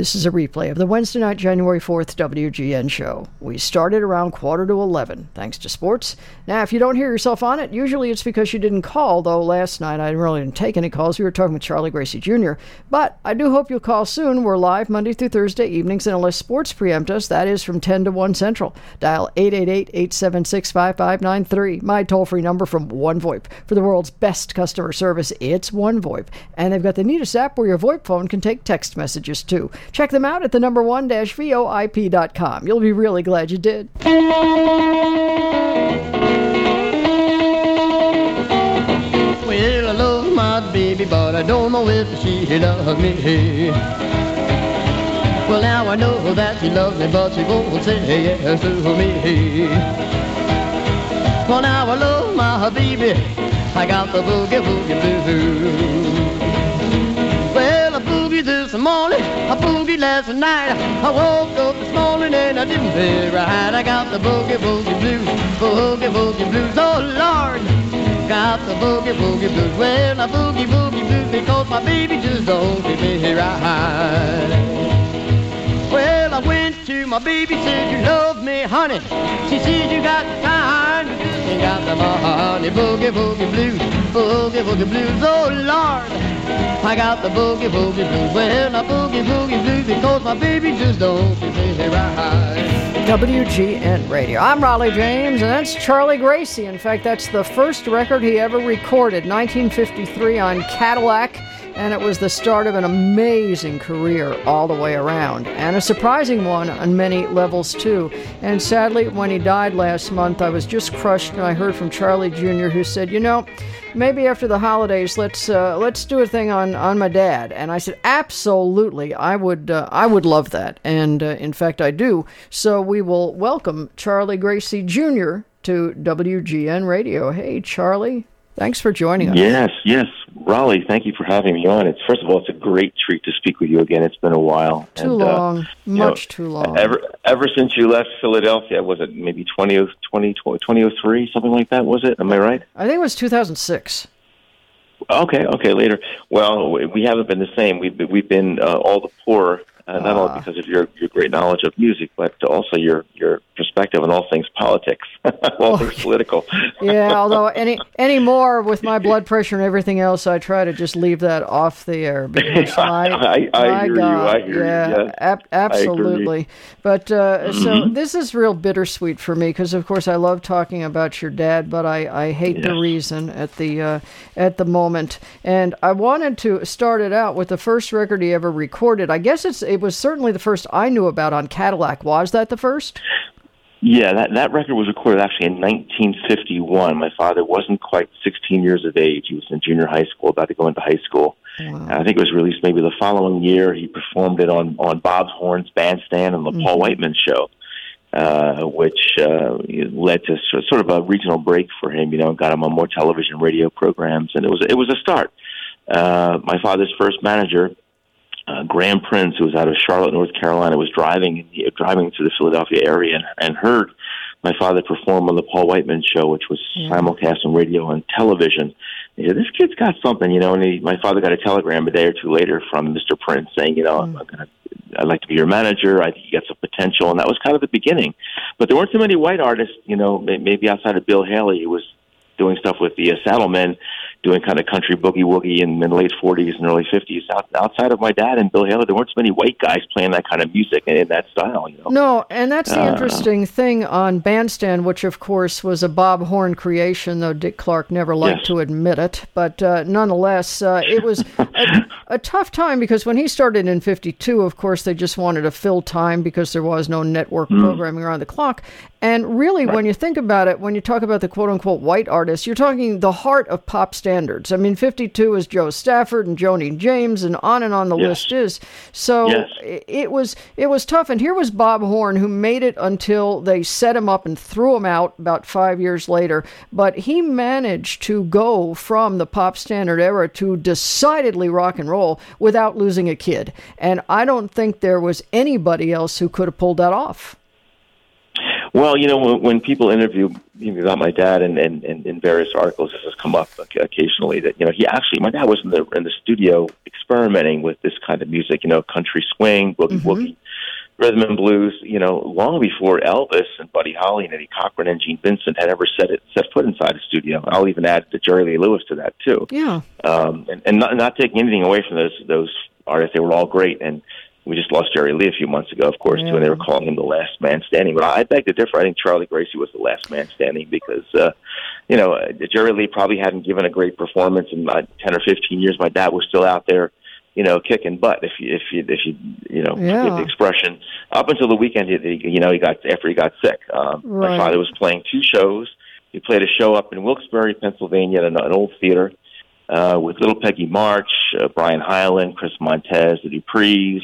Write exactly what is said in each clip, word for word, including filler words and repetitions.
This is a replay of the Wednesday night, January fourth W G N show. We started around quarter to eleven, thanks to sports. Now, if you don't hear yourself on it, usually it's because you didn't call, though last night I really didn't take any calls. We were talking with Charlie Gracie Junior But I do hope you'll call soon. We're live Monday through Thursday evenings, and unless sports preempt us, that is from ten to one Central. Dial eight eight eight, eight seven six, five five nine three. My toll-free number from OneVoIP. For the world's best customer service, it's OneVoIP. And they've got the neatest app where your VoIP phone can take text messages, too. Check them out at the number one dash V O I P dot com. You'll be really glad you did. Well, I love my baby, but I don't know if she loves me. Well, now I know that she loves me, but she won't say yes to me. Well, now I love my baby, I got the boogie, boogie blues. Well, I boogie this morning, I boogie last night. I woke up this morning and I didn't feel right. I got the boogie, boogie blues, boogie, boogie blues. Oh, Lord, got the boogie, boogie blues. Well, I boogie, boogie blues because my baby just don't treat me right. Well, I went to my baby, said you love me, honey. She said you got the time, you just ain't got the money. Boogie, boogie blues, boogie, boogie blues. Oh, Lord, I got the boogie, boogie blues. Well, I boogie, boogie blues because my baby just don't treat me right. W G N Radio. I'm Raleigh James, and that's Charlie Gracie. In fact, that's the first record he ever recorded, nineteen fifty-three on Cadillac. And it was the start of an amazing career all the way around, and a surprising one on many levels, too. And sadly, when he died last month, I was just crushed, and I heard from Charlie Junior, who said, you know, maybe after the holidays, let's uh, let's do a thing on, on my dad. And I said, absolutely, I would uh, I would love that. And, uh, in fact, I do. So we will welcome Charlie Gracie Junior to W G N Radio. Hey, Charlie. Thanks for joining us. Yes, yes. Raleigh, thank you for having me on. It's First of all, it's a great treat to speak with you again. It's been a while. Too and, long. Uh, Much you know, too long. Ever ever since you left Philadelphia, was it maybe twenty oh three, something like that, was it? Am I right? I think it was two thousand six. Okay, okay, later. Well, we haven't been the same. We've been, we've been uh, all the poorer, uh, not uh, only because of your, your great knowledge of music, but also your, your perspective on all things politics, all things political. Yeah, although any any more with my blood pressure and everything else, I try to just leave that off the air. Because my, I, I, I hear God, you. I hear yeah, you. Yes. Ab- absolutely. But uh, mm-hmm. so this is real bittersweet for me because, of course, I love talking about your dad, but I, I hate yes. the reason at the uh, at the moment. And I wanted to start it out with the first record he ever recorded. I guess it's it was certainly the first I knew about on Cadillac. Was that the first? Yeah, that, that record was recorded actually in nineteen fifty-one. My father wasn't quite sixteen years of age. He was in junior high school, about to go into high school. Wow. I think it was released maybe the following year. He performed it on, on Bob's Horns Bandstand and the mm-hmm. Paul Whiteman Show, uh, which uh, led to sort of a regional break for him. You know, got him on more television, radio programs, and it was it was a start. Uh, my father's first manager, Uh, Graham Prince, who was out of Charlotte, North Carolina, was driving driving to the Philadelphia area and, and heard my father perform on the Paul Whiteman Show, which was yeah. simulcast on radio and television. He said, "This kid's got something," you know. And he, my father got a telegram a day or two later from Mister Prince saying, "You know, mm. I'm gonna, I'd like to be your manager. I think you got some potential." And that was kind of the beginning. But there weren't too many white artists, you know, maybe outside of Bill Haley, who was doing stuff with the uh, Saddlemen, doing kind of country boogie woogie in the late forties and early fifties. Out, outside of my dad and Bill Haley, there weren't so many white guys playing that kind of music in, in that style. You know? No, and that's the uh, interesting thing on Bandstand, which of course was a Bob Horn creation, though Dick Clark never liked yes. to admit it. But uh, nonetheless, uh, it was a, a tough time because when he started in fifty-two, of course, they just wanted to fill time because there was no network mm. programming around the clock. And really, right. when you think about it, when you talk about the quote-unquote white artists, you're talking the heart of pop standards. I mean, fifty-two is Joe Stafford and Joni James, and on and on the yes. list is. So yes. it, it was it was tough. And here was Bob Horn, who made it until they set him up and threw him out about five years later. But he managed to go from the pop standard era to decidedly rock and roll without losing a kid. And I don't think there was anybody else who could have pulled that off. Well, you know, when, when people interview me about my dad, and, and, and in various articles, this has come up occasionally, that, you know, he actually, my dad was in the in the studio experimenting with this kind of music, you know, country swing, boogie mm-hmm. woogie, rhythm and blues, you know, long before Elvis and Buddy Holly and Eddie Cochran and Gene Vincent had ever set it set foot inside a studio. I'll even add the Jerry Lee Lewis to that too. Yeah. Um, and and not, not taking anything away from those those artists, they were all great. And we just lost Jerry Lee a few months ago, of course, yeah. too, and they were calling him the last man standing. But I beg to differ. I think Charlie Gracie was the last man standing because, uh, you know, uh, Jerry Lee probably hadn't given a great performance in uh, ten or fifteen years. My dad was still out there, you know, kicking butt, if you, if you, if you, you know, yeah. get the expression. Up until the weekend, he, he, you know, he got, after he got sick. Um, right. My father was playing two shows. He played a show up in Wilkes-Barre, Pennsylvania, at an, an old theater, uh, with Little Peggy March, uh, Brian Hyland, Chris Montez, the Duprees,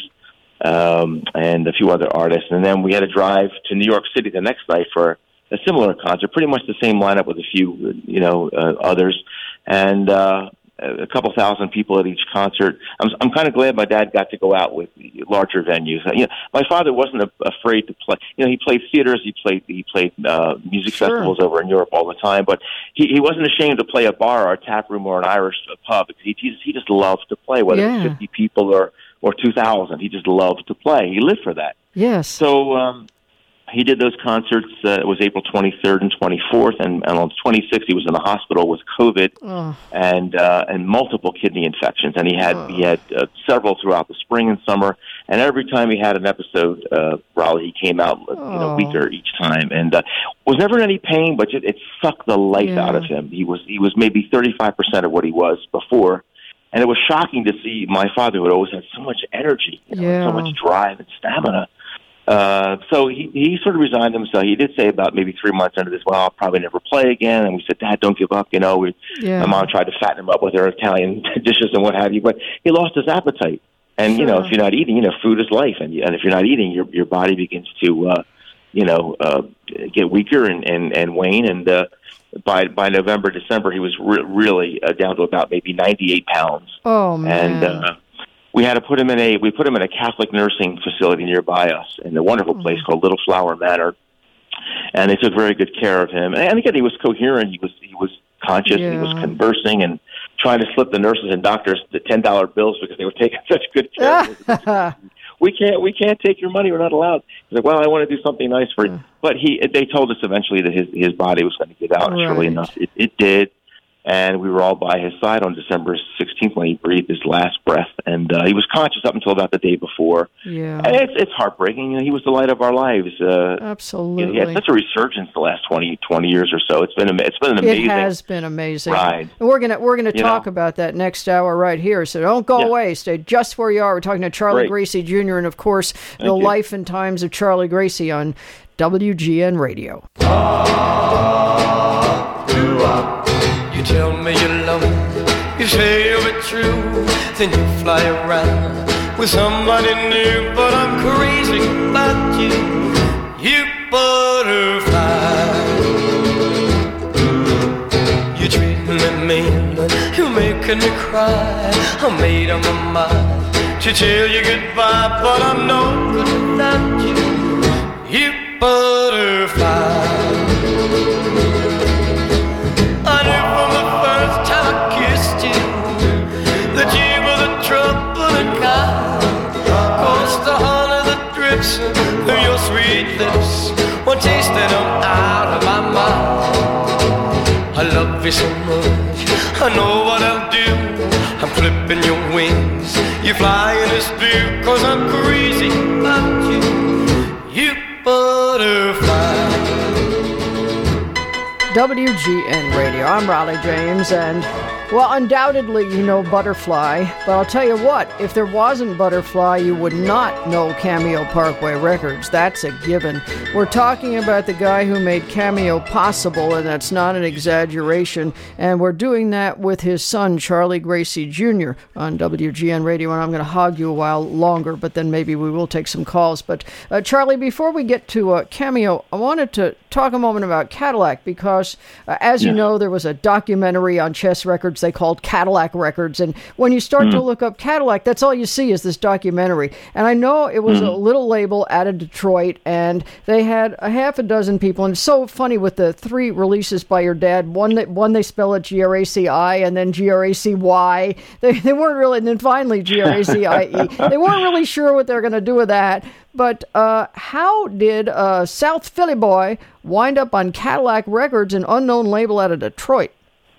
um, and a few other artists. And then we had to drive to New York City the next night for a similar concert, pretty much the same lineup with a few, you know, uh, others. And, uh, a couple thousand people at each concert. I'm I'm kind of glad my dad got to go out with larger venues. You know, my father wasn't a, afraid to play. You know, he played theaters, he played he played uh, music sure. festivals over in Europe all the time. But he, he wasn't ashamed to play a bar or a tap room or an Irish pub. He he just, he just loved to play, whether yeah. it's fifty people or or two thousand. He just loved to play. He lived for that. Yes. So. Um, He did those concerts. Uh, it was April twenty-third and twenty-fourth, and, and on the twenty-sixth, he was in the hospital with COVID oh. and uh, and multiple kidney infections. And he had oh. he had uh, several throughout the spring and summer. And every time he had an episode, uh, Raleigh, he came out you know oh. weaker each time, and uh, was never in any pain, but it, it sucked the life yeah. out of him. He was he was maybe thirty-five percent of what he was before. And it was shocking to see my father, who had always had so much energy, you know, yeah. so much drive and stamina. Uh, so he, he sort of resigned himself. He did say about maybe three months into this, well, I'll probably never play again. And we said, Dad, don't give up. You know, we, yeah. my mom tried to fatten him up with her Italian dishes and what have you, but he lost his appetite. And, sure. you know, if you're not eating, you know, food is life. And, and if you're not eating, your, your body begins to, uh, you know, uh, get weaker and, and, and wane. And, uh, by, by November, December, he was re- really uh, down to about maybe ninety-eight pounds. Oh, man. And, uh, We had to put him in a we put him in a Catholic nursing facility nearby us in a wonderful place called Little Flower Manor, and they took very good care of him. And again, he was coherent. He was he was conscious. Yeah. And he was conversing and trying to slip the nurses and doctors the ten dollar bills because they were taking such good care of him. we can't we can't take your money. We're not allowed. He's like, well, I want to do something nice for you. But he they told us eventually that his his body was going to give out. Right. Surely enough, it, it did. And we were all by his side on December sixteenth when he breathed his last breath. And uh, he was conscious up until about the day before. Yeah. And it's, it's heartbreaking. You know, he was the light of our lives. Uh, Absolutely. You know, he had such a resurgence the last twenty, twenty years or so. It's been, it's been an amazing It has been amazing. ride. And we're gonna we're gonna You talk know. about that next hour right here. So don't go Yeah. away. Stay just where you are. We're talking to Charlie Great. Gracie Junior and of course the you. life and times of Charlie Gracie on W G N Radio. You tell me you love me, you say you'll be true, then you fly around with somebody new. But I'm crazy about you, you butterfly. You treat me mean, you're making me cry. I made up my mind to tell you goodbye, but I'm no good without you, you butterfly. I knew from the first time I kissed you that you were the troubling kind. 'Cause the honey that drips through your sweet lips, one taste and I'm out of my mind. I love you so much, I know what I'll do. I'm clipping your wings, you fly in this blue. 'Cause I'm crazy about you, you butterfly. W G N Radio. I'm Raleigh James, and, well, undoubtedly you know Butterfly, but I'll tell you what, if there wasn't Butterfly, you would not know Cameo Parkway Records. That's a given. We're talking about the guy who made Cameo possible, and that's not an exaggeration, and we're doing that with his son, Charlie Gracie Junior, on W G N Radio, and I'm going to hog you a while longer, but then maybe we will take some calls. But, uh, Charlie, before we get to uh, Cameo, I wanted to talk a moment about Cadillac, because, uh, as you Yeah. know, there was a documentary on Chess Records records they called Cadillac Records. And when you start mm. to look up Cadillac, that's all you see is this documentary. And I know it was mm. a little label out of Detroit, and they had a half a dozen people. And it's so funny with the three releases by your dad. One that one they spell it G R A C I, and then G R A C Y. They, they weren't really, and then finally G R A C I E. They weren't really sure what they're going to do with that. But uh, how did uh, South Philly boy wind up on Cadillac Records, an unknown label out of Detroit?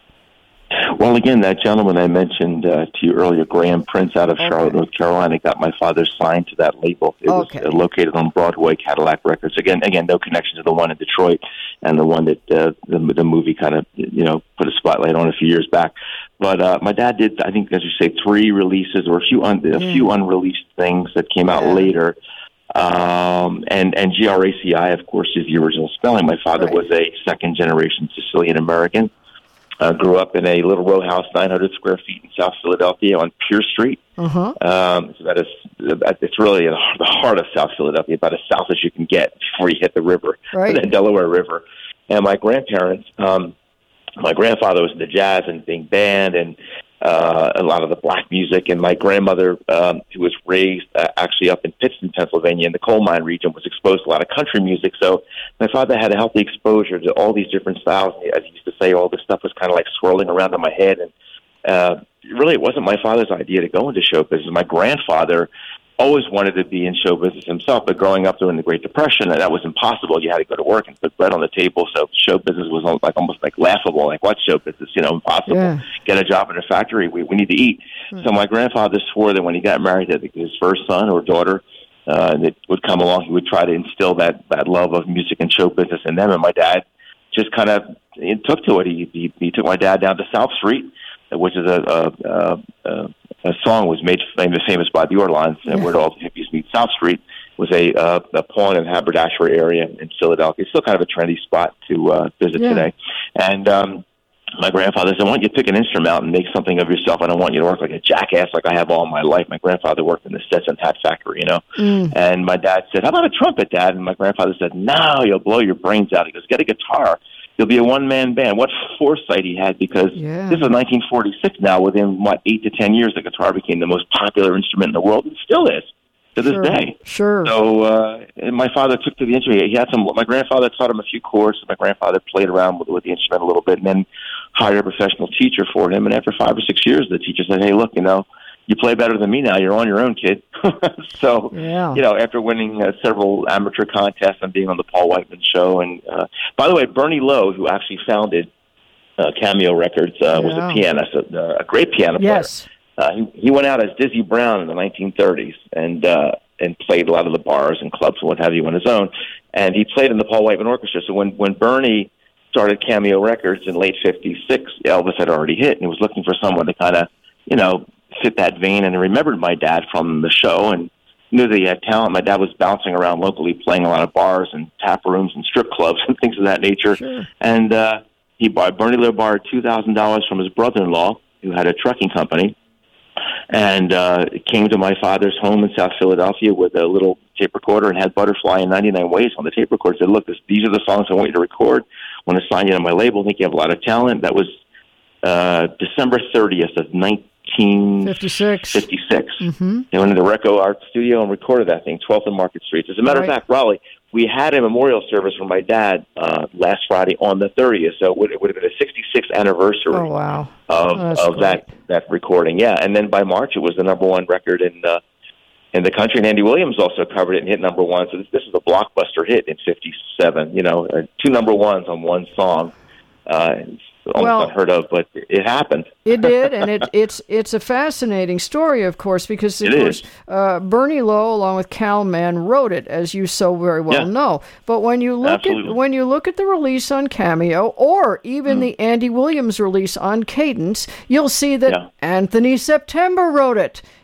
Well, again, that gentleman I mentioned uh, to you earlier, Graham Prince out of okay. Charlotte, North Carolina, got my father signed to that label. It okay. was uh, located on Broadway, Cadillac Records. Again, again, no connection to the one in Detroit and the one that uh, the, the movie kind of, you know, put a spotlight on a few years back. But uh, my dad did, I think, as you say, three releases or a few un- a mm. few unreleased things that came out yeah. later. Um, and, and G R A C I, of course, is the original spelling. My father right. was a second-generation Sicilian-American. Uh, grew up in a little row house, nine hundred square feet in South Philadelphia on Pierce Street. Uh-huh. Um, it's, about as, it's really in the heart of South Philadelphia, about as south as you can get before you hit the river, right. the Delaware River. And my grandparents, um, my grandfather was in the jazz and big band and uh, a lot of the black music. And my grandmother, um, who was raised uh, actually up in Pittston, Pennsylvania, in the coal mine region, was exposed to a lot of country music. So my father had a healthy exposure to all these different styles. As he used to say, all this stuff was kind of like swirling around in my head. And uh, really, it wasn't my father's idea to go into show business. My grandfather always wanted to be in show business himself, but growing up during the Great Depression, that was impossible. You had to go to work and put bread on the table, so show business was like almost like laughable. Like, what show business? You know, impossible. Yeah. Get a job in a factory. We we need to eat. Mm-hmm. So my grandfather swore that when he got married to his first son or daughter, uh, that would come along, he would try to instill that, that love of music and show business in them. And my dad just kind of took to it. He, he he took my dad down to South Street, which is a a, a, a, a song was made famous famous by the Orleans, yeah. where all the hippies meet. South Street was a uh, a pawn and haberdashery area in Philadelphia. It's still kind of a trendy spot to uh, visit yeah. today. And um, my grandfather said, "I want you to pick an instrument out and make something of yourself. I don't want you to work like a jackass like I have all my life." My grandfather worked in the Stetson hat factory, you know. Mm. And my dad said, "How about a trumpet, Dad?" And my grandfather said, "No, you'll blow your brains out." He goes, "Get a guitar. You'll be a one-man band." What foresight he had, because yeah. this is nineteen forty-six now. Within, what, eight to ten years, the guitar became the most popular instrument in the world, and still is to this sure. day. Sure. So uh, and my father took to the instrument. He had some. My grandfather taught him a few chords. My grandfather played around with, with the instrument a little bit, and then hired a professional teacher for him. And after five or six years, the teacher said, "Hey, look, you know, you play better than me now. You're on your own, kid." So, yeah. you know, after winning uh, several amateur contests and being on the Paul Whiteman show. And, uh, by the way, Bernie Lowe, who actually founded uh, Cameo Records, uh, yeah. was a pianist, a, a great piano yes. player. Uh, he, he went out as Dizzy Brown in the nineteen thirties and uh, and played a lot of the bars and clubs and what have you on his own. And he played in the Paul Whiteman Orchestra. So when, when Bernie started Cameo Records in late fifty-six, Elvis had already hit, and he was looking for someone to kind of, you know, fit that vein. And he remembered my dad from the show and knew that he had talent. My dad was bouncing around locally, playing a lot of bars and tap rooms and strip clubs and things of that nature. Sure. And uh, he bought, Bernie Lowe borrowed two thousand dollars from his brother-in-law, who had a trucking company, and uh, came to my father's home in South Philadelphia with a little tape recorder and had Butterfly and ninety-nine Ways on the tape recorder. Said, "Look, this, these are the songs I want you to record. I want to sign you to my label. I think you have a lot of talent." That was uh, December thirtieth of nineteen fifty-six. Mm-hmm. They went into the Reco Art Studio and recorded that thing, twelfth and Market Street. As a matter right. of fact, Raleigh, we had a memorial service for my dad uh, last Friday on the thirtieth, so it would, it would have been a sixty-sixth anniversary oh, wow. of, oh, of that, that recording. Yeah, and then by March, it was the number one record in uh, in the country, and Andy Williams also covered it and hit number one. So this, this is a blockbuster hit in fifty-seven, you know, uh, two number ones on one song. Uh, almost well, unheard of, but it happened. It did, and it, it's it's a fascinating story, of course, because of it course uh, Bernie Lowe, along with Cal Mann, wrote it, as you so very well yeah. know. But when you look Absolutely. at when you look at the release on Cameo, or even mm. the Andy Williams release on Cadence, you'll see that yeah. Anthony September wrote it.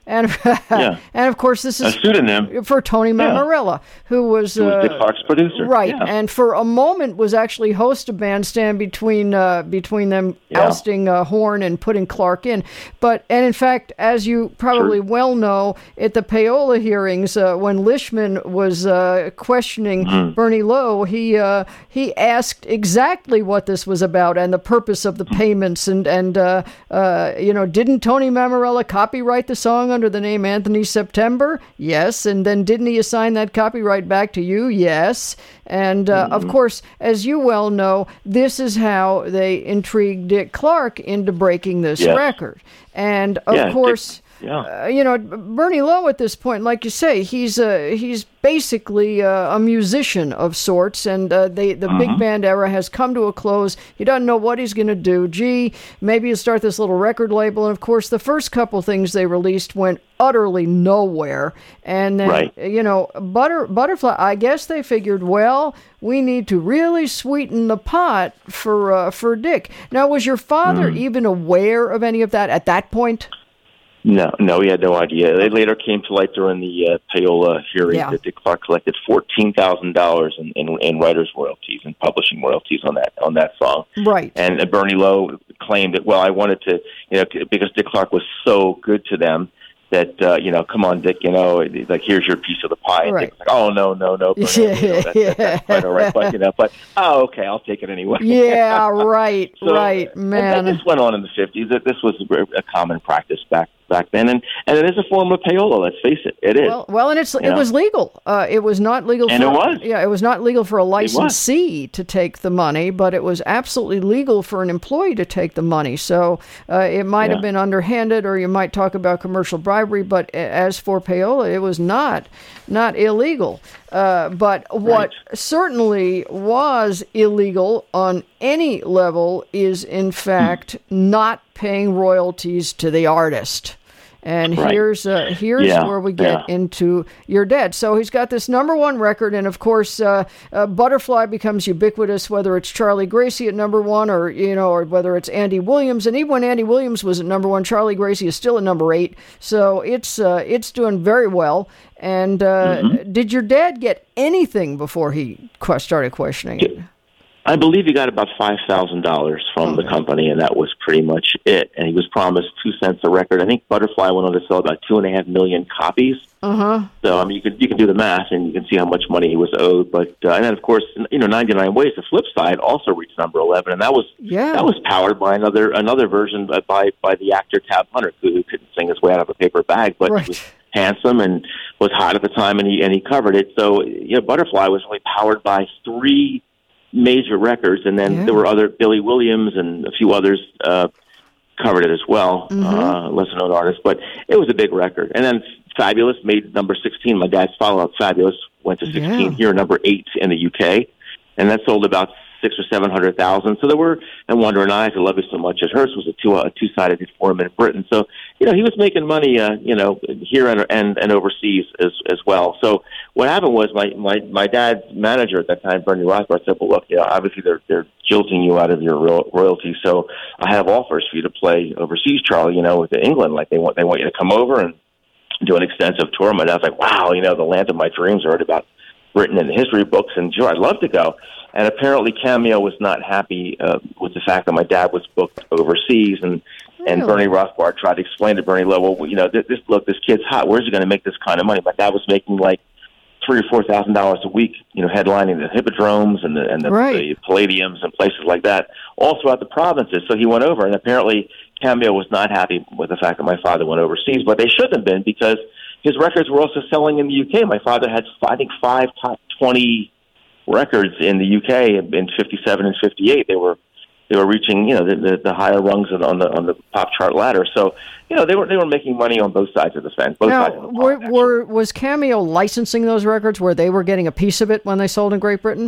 And yeah. and of course this is a pseudonym for Tony Mamarella, yeah. who was, who was uh, Dick Clark's producer, right? Yeah. And for a moment was actually host of Bandstand between uh, between them yeah. ousting uh, Horn and putting Clark in. But and in fact, as you probably sure. well know, at the Payola hearings, uh, when Lishman was uh, questioning mm-hmm. Bernie Lowe, he uh, he asked exactly what this was about and the purpose of the payments, and and uh, uh, you know, didn't Tony Mamarella copyright the song under the name Anthony September? Yes. And then didn't he assign that copyright back to you? Yes. And uh, mm-hmm. of course, as you well know, this is how they intrigued Dick Clark into breaking this yes. record. And of yeah, course, Dick, yeah. uh, you know, Bernie Lowe at this point, like you say, he's uh, he's basically uh, a musician of sorts, and uh, they, the mm-hmm. big band era has come to a close. He doesn't know what he's going to do. Gee, maybe he'll start this little record label. And of course, the first couple things they released went utterly nowhere. And then, right. you know, Butter Butterfly, I guess they figured, well, we need to really sweeten the pot for uh, for Dick. Now, was your father mm. even aware of any of that at that point? No, no, he had no idea. It later came to light during the uh, Payola hearing yeah. that Dick Clark collected fourteen thousand dollars in, in, in writers' royalties and publishing royalties on that on that song. Right. And uh, Bernie Lowe claimed that, well, I wanted to, you know, because Dick Clark was so good to them, that, uh, you know, come on, Dick, you know, like, here's your piece of the pie. And right. Dick's like, oh, no, no, no. Bernie, yeah, you know, that's, yeah. that's quite all right. But, you know, but, oh, okay, I'll take it anyway. Yeah, right, so, right, man. And this went on in the fifties. That This was a common practice back back then, and, and it is a form of payola. Let's face it, it is. Well, well and it's you it know? was legal. Uh, it was not legal. And for, it was. Yeah, it was not legal for a licensee to take the money, but it was absolutely legal for an employee to take the money. So uh, it might yeah. have been underhanded, or you might talk about commercial bribery. But as for payola, it was not not illegal. Uh, but what right. certainly was illegal on any level is, in fact, not paying royalties to the artist. And right. here's uh, here's yeah. where we get yeah. into You're Dead. So he's got this number one record, and of course, uh, uh, Butterfly becomes ubiquitous, whether it's Charlie Gracie at number one, or you know, or whether it's Andy Williams. And even when Andy Williams was at number one, Charlie Gracie is still at number eight. So it's uh, it's doing very well. And uh, mm-hmm. did your dad get anything before he qu- started questioning it? I believe he got about five thousand dollars from okay. the company, and that was pretty much it. And he was promised two cents a record. I think Butterfly went on to sell about two and a half million copies. Uh-huh. So I mean, you can you can do the math, and you can see how much money he was owed. But uh, and then of course, you know, ninety-nine Ways, the flip side, also reached number eleven, and that was yeah. that was powered by another another version by by the actor Tab Hunter, who couldn't sing his way out of a paper bag, but right. he was handsome and was hot at the time, and he and he covered it. So you know, Butterfly was really powered by three major records, and then yeah. there were other, Billy Williams and a few others uh, covered it as well, mm-hmm. uh, lesser known artists, but it was a big record. And then Fabulous made number sixteen. My dad's follow-up, Fabulous, went to sixteen yeah. here, number eight in the U K, and that sold about six or seven hundred thousand. So there were, and Wandering Eyes, I Love You So Much, as hers was a two a two-sided hit for him in Britain. So you know he was making money, uh, you know, here and and, and overseas as as well. So what happened was my my my dad's manager at that time, Bernie Rothbard, said, "Well, look, you know, obviously they're they're jilting you out of your ro- royalties. So I have offers for you to play overseas, Charlie. You know, with England, like they want they want you to come over and do an extensive tour." My dad's like, "Wow, you know, the land of my dreams." I heard about written in the history books, and sure, I'd love to go. And apparently Cameo was not happy uh, with the fact that my dad was booked overseas, and really? and Bernie Rothbard tried to explain to Bernie Lowe, well, you know, this, this look, this kid's hot. Where's he going to make this kind of money? My dad was making like three or four thousand dollars a week, you know, headlining the Hippodromes and the and the, right. the Palladiums and places like that, all throughout the provinces. So he went over, and apparently Cameo was not happy with the fact that my father went overseas, but they shouldn't have been, because his records were also selling in the U K. My father had, I think, five top twenty records in the U K in fifty-seven and fifty-eight. They were they were reaching, you know, the, the, the higher rungs on the on the pop chart ladder. So, you know, they were they were making money on both sides of the fence. Both now, sides of the were, pond, were was Cameo licensing those records where they were getting a piece of it when they sold in Great Britain?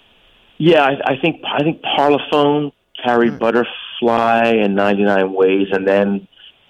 Yeah, I, I think I think Parlophone carried mm. Butterfly and ninety-nine Ways, and then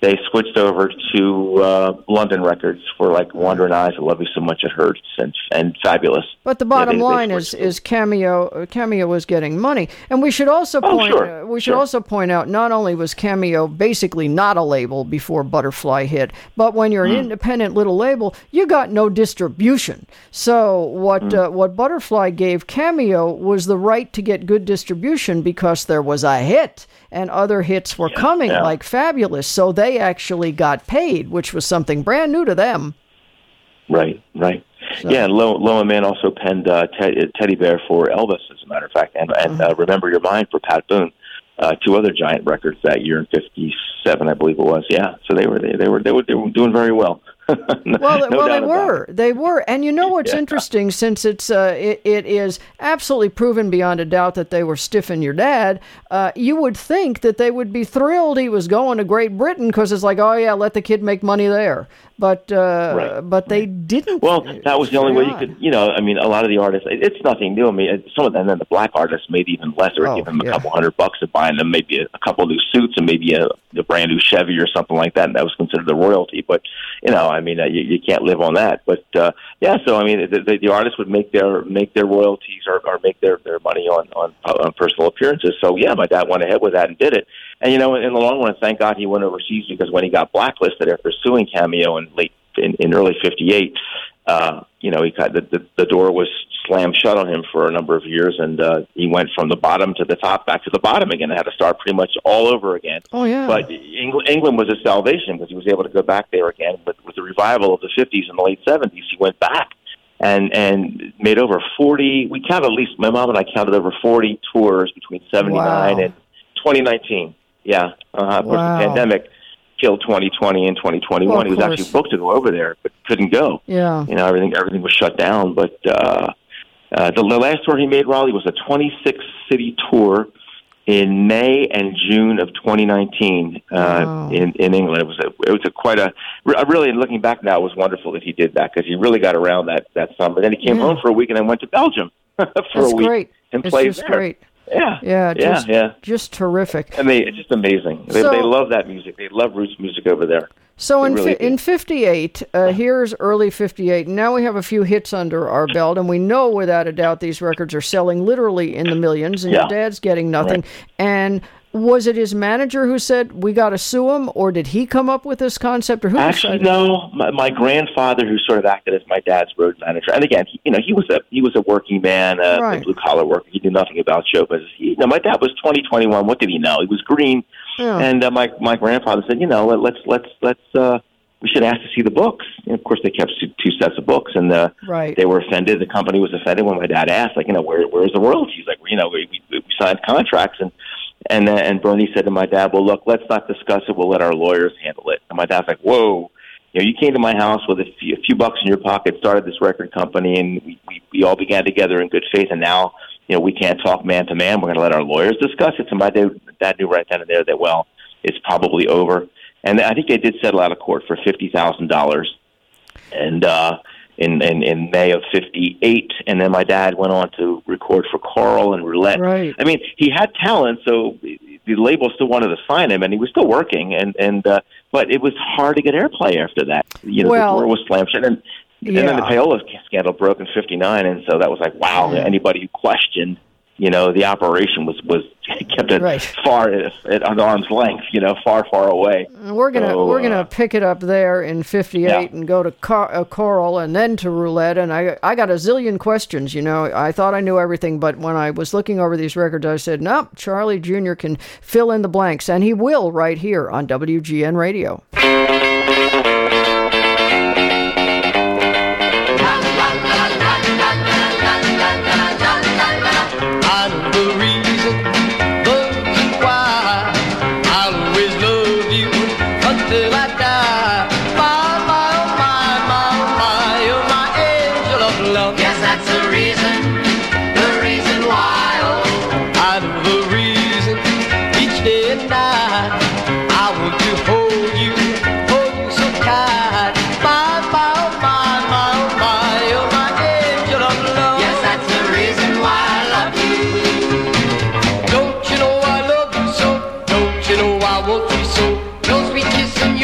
they switched over to uh, London Records for like Wandering Eyes, I Love You So Much It Hurts, and, and Fabulous. But the bottom yeah, they, line they is is Cameo Cameo was getting money, and we should also oh, point sure. uh, we should sure. also point out not only was Cameo basically not a label before Butterfly hit, but when you're an mm. independent little label, you got no distribution. So what mm. uh, what Butterfly gave Cameo was the right to get good distribution because there was a hit. And other hits were yeah, coming, yeah. like Fabulous, so they actually got paid, which was something brand new to them. Right, right. So. Yeah, and Lo- Lowen Man also penned uh, te- Teddy Bear for Elvis, as a matter of fact, and, and uh, Remember Your Mind for Pat Boone, uh, two other giant records that year in fifty-seven, I believe it was. Yeah, so they were they, they were they were they were doing very well. no, well, no well, they about were, it. they were, and you know what's yeah. interesting, since it's uh, it, it is absolutely proven beyond a doubt that they were stiffing your dad. Uh, you would think that they would be thrilled he was going to Great Britain because it's like, oh yeah, let the kid make money there. But uh, right. but they didn't. Well, that was the only way you could, you know. I mean, a lot of the artists, it, it's nothing new. I mean, some of them, and then the black artists made even less, or oh, give them a yeah. couple hundred bucks of buying them, maybe a, a couple new suits and maybe a, a brand new Chevy or something like that, and that was considered a royalty. But you know, I mean, uh, you, you can't live on that. But uh, yeah, so I mean, the, the, the artists would make their make their royalties or, or make their, their money on, on on personal appearances. So yeah, my dad went ahead with that and did it. And you know, in the long run, thank God he went overseas, because when he got blacklisted after suing Cameo in late in, in early fifty-eight, uh, you know, he got the, the the door was slammed shut on him for a number of years, and uh, he went from the bottom to the top, back to the bottom again, and had to start pretty much all over again. Oh yeah. But England, England was his salvation, because he was able to go back there again with, with the revival of the fifties and the late seventies. He went back and and made over forty. We counted, at least my mom and I counted over forty tours between seventy-nine wow. and twenty nineteen. Yeah, uh, of course wow. the pandemic killed twenty twenty and twenty twenty-one. Well, he was course. actually booked to go over there, but couldn't go. Yeah, you know, everything everything was shut down. But uh, uh, the, the last tour he made, Raleigh, was a twenty-six city tour in May and June of twenty nineteen uh, wow. in in England. It was a, it was a quite a really, looking back now, it was wonderful that he did that, because he really got around that that summer. Then he came yeah. home for a week and then went to Belgium for That's a week great. and it's played just there. Great. Yeah, yeah, yeah, just, yeah. just terrific. And they, it's just amazing. They, So- they love that music. They love roots music over there. So They in really fi- in fifty-eight, uh, here's early fifty-eight. Now we have a few hits under our belt, and we know without a doubt these records are selling literally in the millions, and Yeah. your dad's getting nothing. Right. And was it his manager who said, we got to sue him, or did he come up with this concept, or who Actually, decided? no. My, my grandfather, who sort of acted as my dad's road manager, and again, he, you know, he was a he was a working man, a, Right. a blue collar worker. He knew nothing about show business. He, you know, my dad was twenty, twenty-one. What did he know? He was green, Yeah. and uh, my my grandfather said, you know, let, let's let's let's uh, we should ask to see the books. And of course, they kept two, two sets of books, and uh, Right. they were offended. The company was offended when my dad asked, like, you know, where where's the royalties? Like, you know, we, we, we signed contracts, and and uh, and Bernie said to my dad, well, look, let's not discuss it. We'll let our lawyers handle it. And my dad's like, whoa. You know, you came to my house with a few, a few bucks in your pocket, started this record company, and we, we, we all began together in good faith. And now, you know, we can't talk man to man. We're going to let our lawyers discuss it. So my dad, dad knew right then and there that, well, it's probably over. And I think they did settle out of court for fifty thousand dollars. And uh, in, in in May of fifty-eight, and then my dad went on to record for Coral and Roulette. Right. I mean, he had talent, so the label still wanted to sign him, and he was still working. And and uh, but it was hard to get airplay after that. You know, Well, the door was slammed shut, and, and then the yeah. payola scandal broke in fifty-nine, and so that was like, wow. Yeah. Anybody who questioned, you know, the operation was was kept it Right. far at, at arm's length, you know, far far away. We're gonna So, we're gonna uh, pick it up there in fifty-eight Yeah. and go to Car- uh, Coral and then to Roulette. And I I got a zillion questions. You know, I thought I knew everything, but when I was looking over these records, I said, "Nope, Charlie Junior can fill in the blanks," and he will right here on W G N Radio. I know the reason, the reason why I'll always love you until I die. My, my, oh my, my, oh my, you're my angel of love. Yes, that's the reason, the reason why. Oh, I know the reason each day and night I want to hold you, hold you so tight. My, my, oh my, my, oh my, you're my angel of love. yes, that's the reason why I love you. Don't you know I love you so? Don't you know I want you so? No sweet kiss and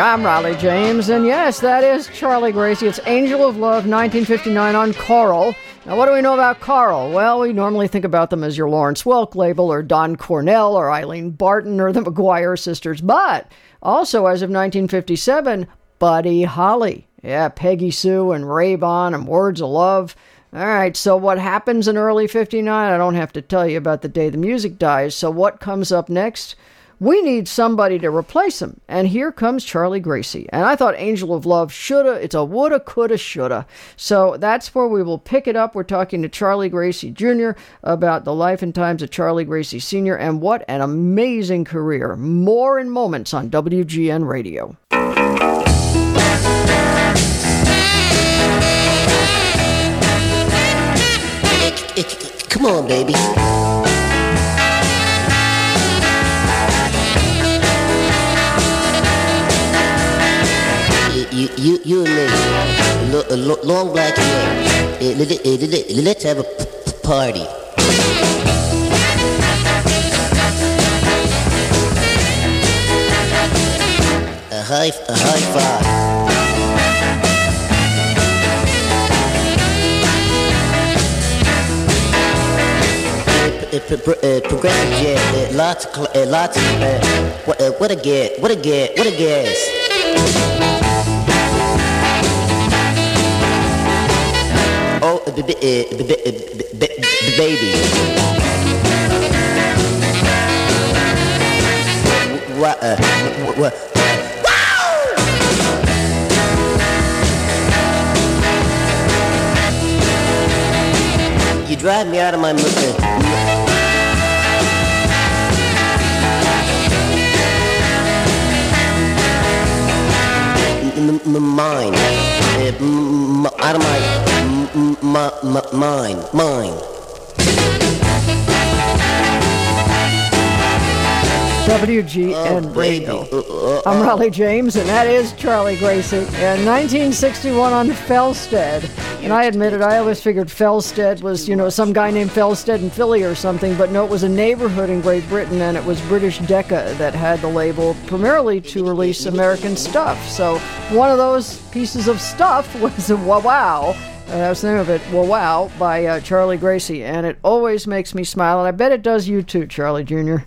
I'm Riley James, and yes, that is Charlie Gracie. It's Angel of Love, nineteen fifty-nine on Coral. Now, what do we know about Coral? Well, we normally think about them as your Lawrence Welk label, or Don Cornell, or Eileen Barton, or the McGuire sisters, but also, as of nineteen fifty-seven, Buddy Holly. Yeah, Peggy Sue and Ray Bon and Words of Love. All right, so what happens in early fifty-nine? I don't have to tell you about the day the music dies. So what comes up next? We need somebody to replace him. And here comes Charlie Gracie. And I thought Angel of Love shoulda. It's a woulda, coulda, shoulda. So that's where we will pick it up. We're talking to Charlie Gracie Junior about the life and times of Charlie Gracie Senior And what an amazing career. More in moments on W G N Radio. Come on, baby. You, you, you and me, lo, lo, long black hair. Eh, let, let, let, let's have a p- p- party. A high, a high five. Uh, pro- uh, progressive jazz, uh, lots of, cl- uh, lots of, uh, what, uh, what a gas, what a gas, what a gas. Oh, uh, b- b- uh, b- b- b- b- b- baby. What, uh, what, you drive me out of my mood. M- m- mind, uh, m- m- out of my, m- m- m- mind, mind. W G N Oh, Radio. baby. Uh, uh, I'm uh. Raleigh James, and that is Charlie Gracie. In nineteen sixty-one on Felsted. And I admit it, I always figured Felsted was, you know, some guy named Felsted in Philly or something, but no, it was a neighborhood in Great Britain, and it was British Decca that had the label primarily to release American stuff. So one of those pieces of stuff was a Wow Wow. Uh, that's the name of it, Wow Wow, by uh, Charlie Gracie. And it always makes me smile, and I bet it does you too, Charlie Junior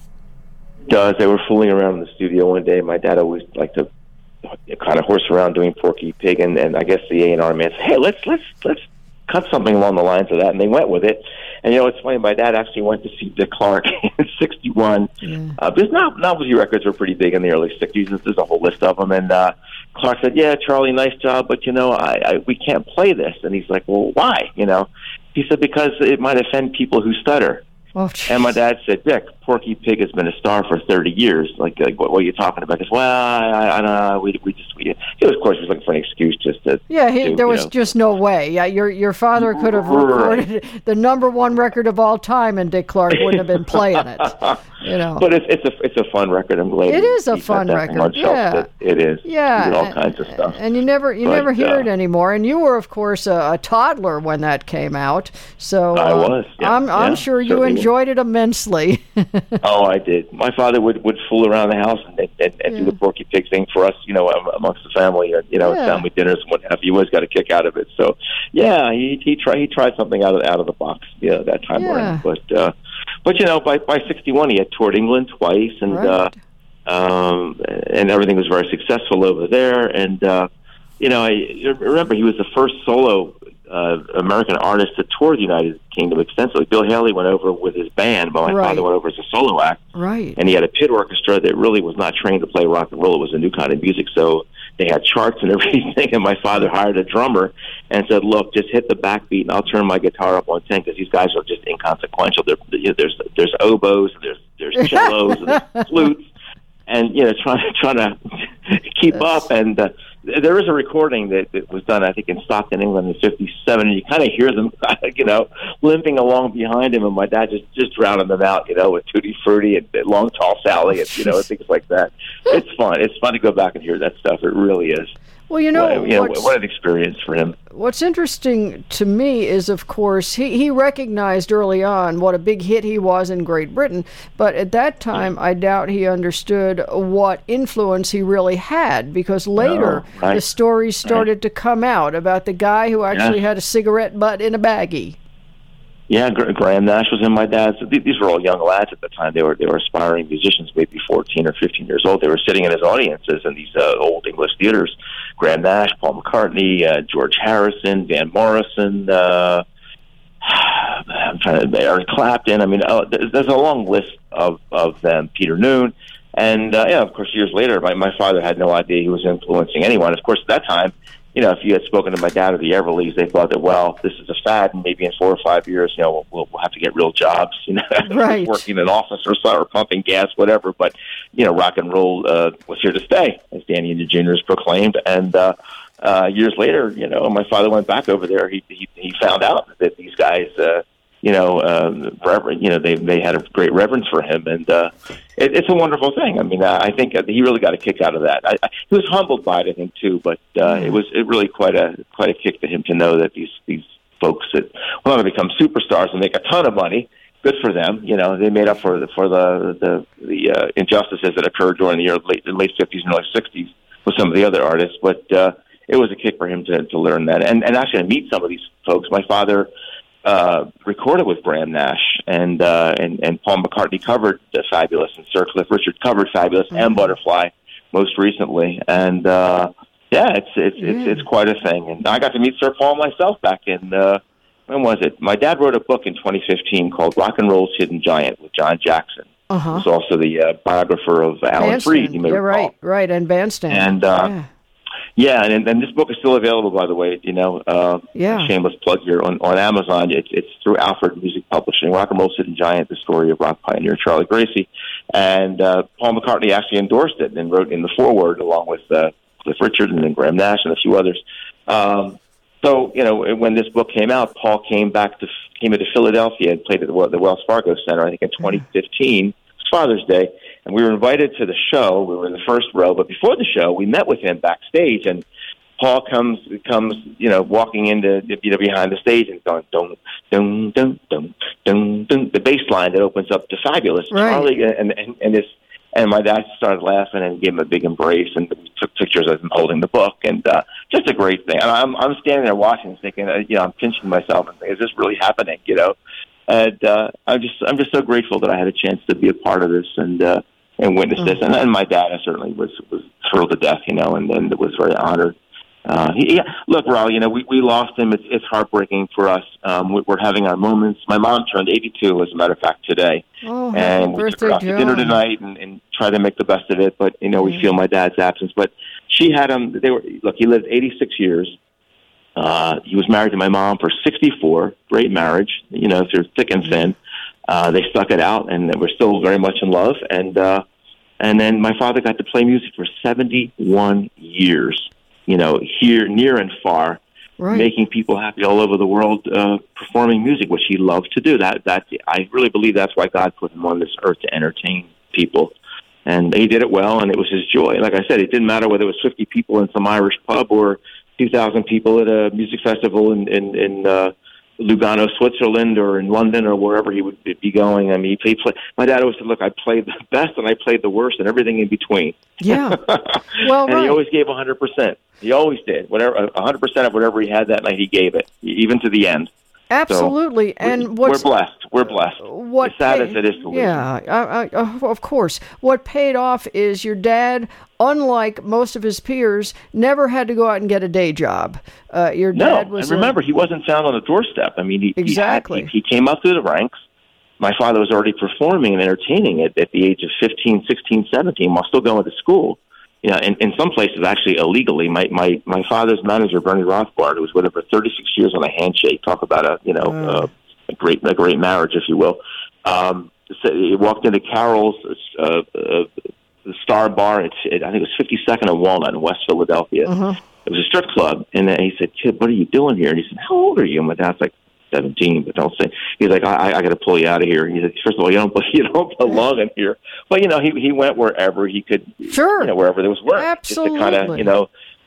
Does. They were fooling around in the studio one day. My dad always liked to kind of horse around doing Porky Pig, and, and I guess the A and R man said, "Hey, let's let's let's cut something along the lines of that," and they went with it. And you know, it's funny. My dad actually went to see Dick Clark in sixty-one. Yeah. Uh, because no- novelty records were pretty big in the early sixties. There's a whole list of them, and uh, Clark said, "Yeah, Charlie, nice job, but you know, I, I we can't play this." And he's like, "Well, why?" You know, he said, "Because it might offend people who stutter." Oh, and my dad said, "Dick, Porky Pig has been a star for thirty years. Like, like what, what are you talking about?" He goes, "Well, I, I don't know. We, we just, we." He was, of course, he was looking for an excuse just to. Yeah, he, to, there was know. just no way. Yeah, your your father could have recorded the number one record of all time, and Dick Clark wouldn't have been playing it. You know. But it's it's a it's a fun record. I'm glad it is a he fun got that record. on shelf. Yeah, it, it is. Yeah, he did all and, kinds of stuff. And you never you but, never hear uh, it anymore. And you were, of course, a, a toddler when that came out. So I uh, was. Yeah, I'm I'm yeah, sure you certainly. enjoyed it immensely. Oh, I did. My father would, would fool around the house and, and, and Yeah. do the Porky Pig thing for us, you know, amongst the family, you know, Yeah. family dinners and what have you. He always got a kick out of it. So, yeah, he he tried he tried something out of out of the box, you know, that time Yeah. around. But uh, but you know, by by sixty-one, he had toured England twice, and Right. uh, um, and everything was very successful over there. And uh, you know, I remember he was the first solo uh, American artist to tour the United Kingdom extensively. Bill Haley went over with his band, but my Right. father went over as a solo act. Right. And he had a pit orchestra that really was not trained to play rock and roll. It was a new kind of music, so they had charts and everything. And my father hired a drummer and said, "Look, just hit the backbeat, and I'll turn my guitar up on ten because these guys are just inconsequential. There, you know, there's there's oboes, there's there's cellos, and there's flutes, and you know, trying trying to keep That's- up." And uh, there is a recording that, that was done, I think, in Stockton, England, in fifty-seven, and you kind of hear them, you know, limping along behind him, and my dad just just drowning them out, you know, with Tutti Frutti and Long Tall Sally, and you know, things like that. It's fun. It's fun to go back and hear that stuff. It really is. Well, you know, well, you know what's, what an experience for him. What's interesting to me is, of course, he, he recognized early on what a big hit he was in Great Britain, but at that time, I doubt he understood what influence he really had, because later No, right. the stories started right. to come out about the guy who actually Yeah. had a cigarette butt in a baggie. Yeah, Gra- Graham Nash was in my dad's. th- These were all young lads at the time. They were they were aspiring musicians, maybe fourteen or fifteen years old. They were sitting in his audiences in these uh, old English theaters. Graham Nash, Paul McCartney, uh, George Harrison, Van Morrison. Uh, I'm trying to Eric Clapton. I mean, uh, there's, there's a long list of of them. Peter Noon, and uh, yeah, of course, years later, my my father had no idea he was influencing anyone. Of course, at that time, you know, if you had spoken to my dad or the Everleys, they thought that, well, this is a fad, and maybe in four or five years, you know, we'll, we'll have to get real jobs, you know, Right. working in an office or, so, or pumping gas, whatever. But, you know, rock and roll uh, was here to stay, as Danny and the Juniors proclaimed. And uh, uh, years later, you know, my father went back over there. He he, he found out that these guys, uh, you know, uh, reverend, you know, they they had a great reverence for him, and uh, it, it's a wonderful thing. I mean, I think he really got a kick out of that. I, I, he was humbled by it, I think, too. But uh, it was it really quite a quite a kick to him to know that these these folks that went on to become superstars and make a ton of money. Good for them. You know, they made up for the for the the, the uh, injustices that occurred during the year late the late fifties and early sixties with some of the other artists. But uh, it was a kick for him to to learn that, and and actually to meet some of these folks. My father. Uh, recorded with Graham Nash, and uh, and and Paul McCartney covered uh, Fabulous, and Sir Cliff Richard covered Fabulous mm-hmm. and Butterfly most recently, and uh, yeah, it's it's yeah. it's it's quite a thing. And I got to meet Sir Paul myself back in uh, when was it? My dad wrote a book in twenty fifteen called Rock and Roll's Hidden Giant with John Jackson. Uh-huh. Who's also the uh, biographer of Alan Bandstand. Freed. You may yeah, recall. right, right, and Bandstand. And uh, yeah. Yeah, and and this book is still available, by the way. You know, uh, yeah. shameless plug here on, on Amazon. It's it's through Alfred Music Publishing. Rock and Roll's Hidden Giant: The Story of Rock Pioneer Charlie Gracie, and uh, Paul McCartney actually endorsed it and wrote in the foreword along with uh, Cliff Richard and then Graham Nash and a few others. Um, so you know, when this book came out, Paul came back to came into Philadelphia and played at the, the Wells Fargo Center. I think in twenty fifteen, it's Father's Day. And we were invited to the show. We were in the first row, but before the show, we met with him backstage, and Paul comes, comes, you know, walking into, you know, behind the stage and going, dum, dum, dum, dum, dum, dum, the bass line that opens up to Fabulous. Right. Charlie, and, and, and this, and my dad started laughing and gave him a big embrace, and we took pictures of him holding the book, and uh, just a great thing. And I'm, I'm standing there watching, thinking, uh, you know, I'm pinching myself and thinking, is this really happening, you know? And uh, I'm just, I'm just so grateful that I had a chance to be a part of this, and, uh, and witness this. And, and my dad, I certainly was, was thrilled to death, you know, and, and was very honored. Uh, he, yeah, look, Raul, you know, we, we lost him. It's, it's heartbreaking for us. Um, we, we're having our moments. My mom turned eighty-two, as a matter of fact, today. Oh, and we took her out to dinner tonight and, and tried to make the best of it. But, you know, we feel my dad's absence. But she had him, they were, look, he lived eighty-six years. Uh, he was married to my mom for sixty-four. Great marriage, you know, through thick and thin. Uh, they stuck it out, and we're still very much in love. And, uh, and then my father got to play music for seventy-one years. You know, here, near and far, right. making people happy all over the world, uh, performing music, which he loved to do. That, that I really believe that's why God put him on this earth, to entertain people. And he did it well, and it was his joy. Like I said, it didn't matter whether it was fifty people in some Irish pub or two thousand people at a music festival in, in, in uh, Lugano, Switzerland, or in London, or wherever he would be going. I mean, he played. My dad always said, "Look, I played the best and I played the worst, and everything in between." Yeah. Well, and right. he always gave one hundred percent. He always did. Whatever, one hundred percent of whatever he had that night, he gave it, even to the end. Absolutely. So and we're, what's, we're blessed. We're blessed. What as sad paid, as it is to lose. Yeah, I, I, of course. What paid off is your dad, unlike most of his peers, never had to go out and get a day job. Uh, your dad no, was. and remember, a, he wasn't found on the doorstep. I mean, he exactly. He, had, he, he came up through the ranks. My father was already performing and entertaining at, at the age of fifteen, sixteen, seventeen, while still going to school. You know, in, in some places, actually illegally. My, my, my father's manager, Bernie Rothbard, who was with him for thirty-six years on a handshake, talk about a, you know, uh. uh, a great a great marriage, if you will. Um, so he walked into Carol's, uh, uh, the Star Bar, it's, it, I think it was fifty-second and Walnut in West Philadelphia. Uh-huh. It was a strip club. And then he said, "Kid, what are you doing here?" And he said, "How old are you?" And my dad's like, seventeen, but don't say. He's like, I, I got to pull you out of here. He said, "First of all, you don't, you don't belong in here." But you know, he he went wherever he could. Sure. You know, wherever there was work. Absolutely. Just to kind of, you know,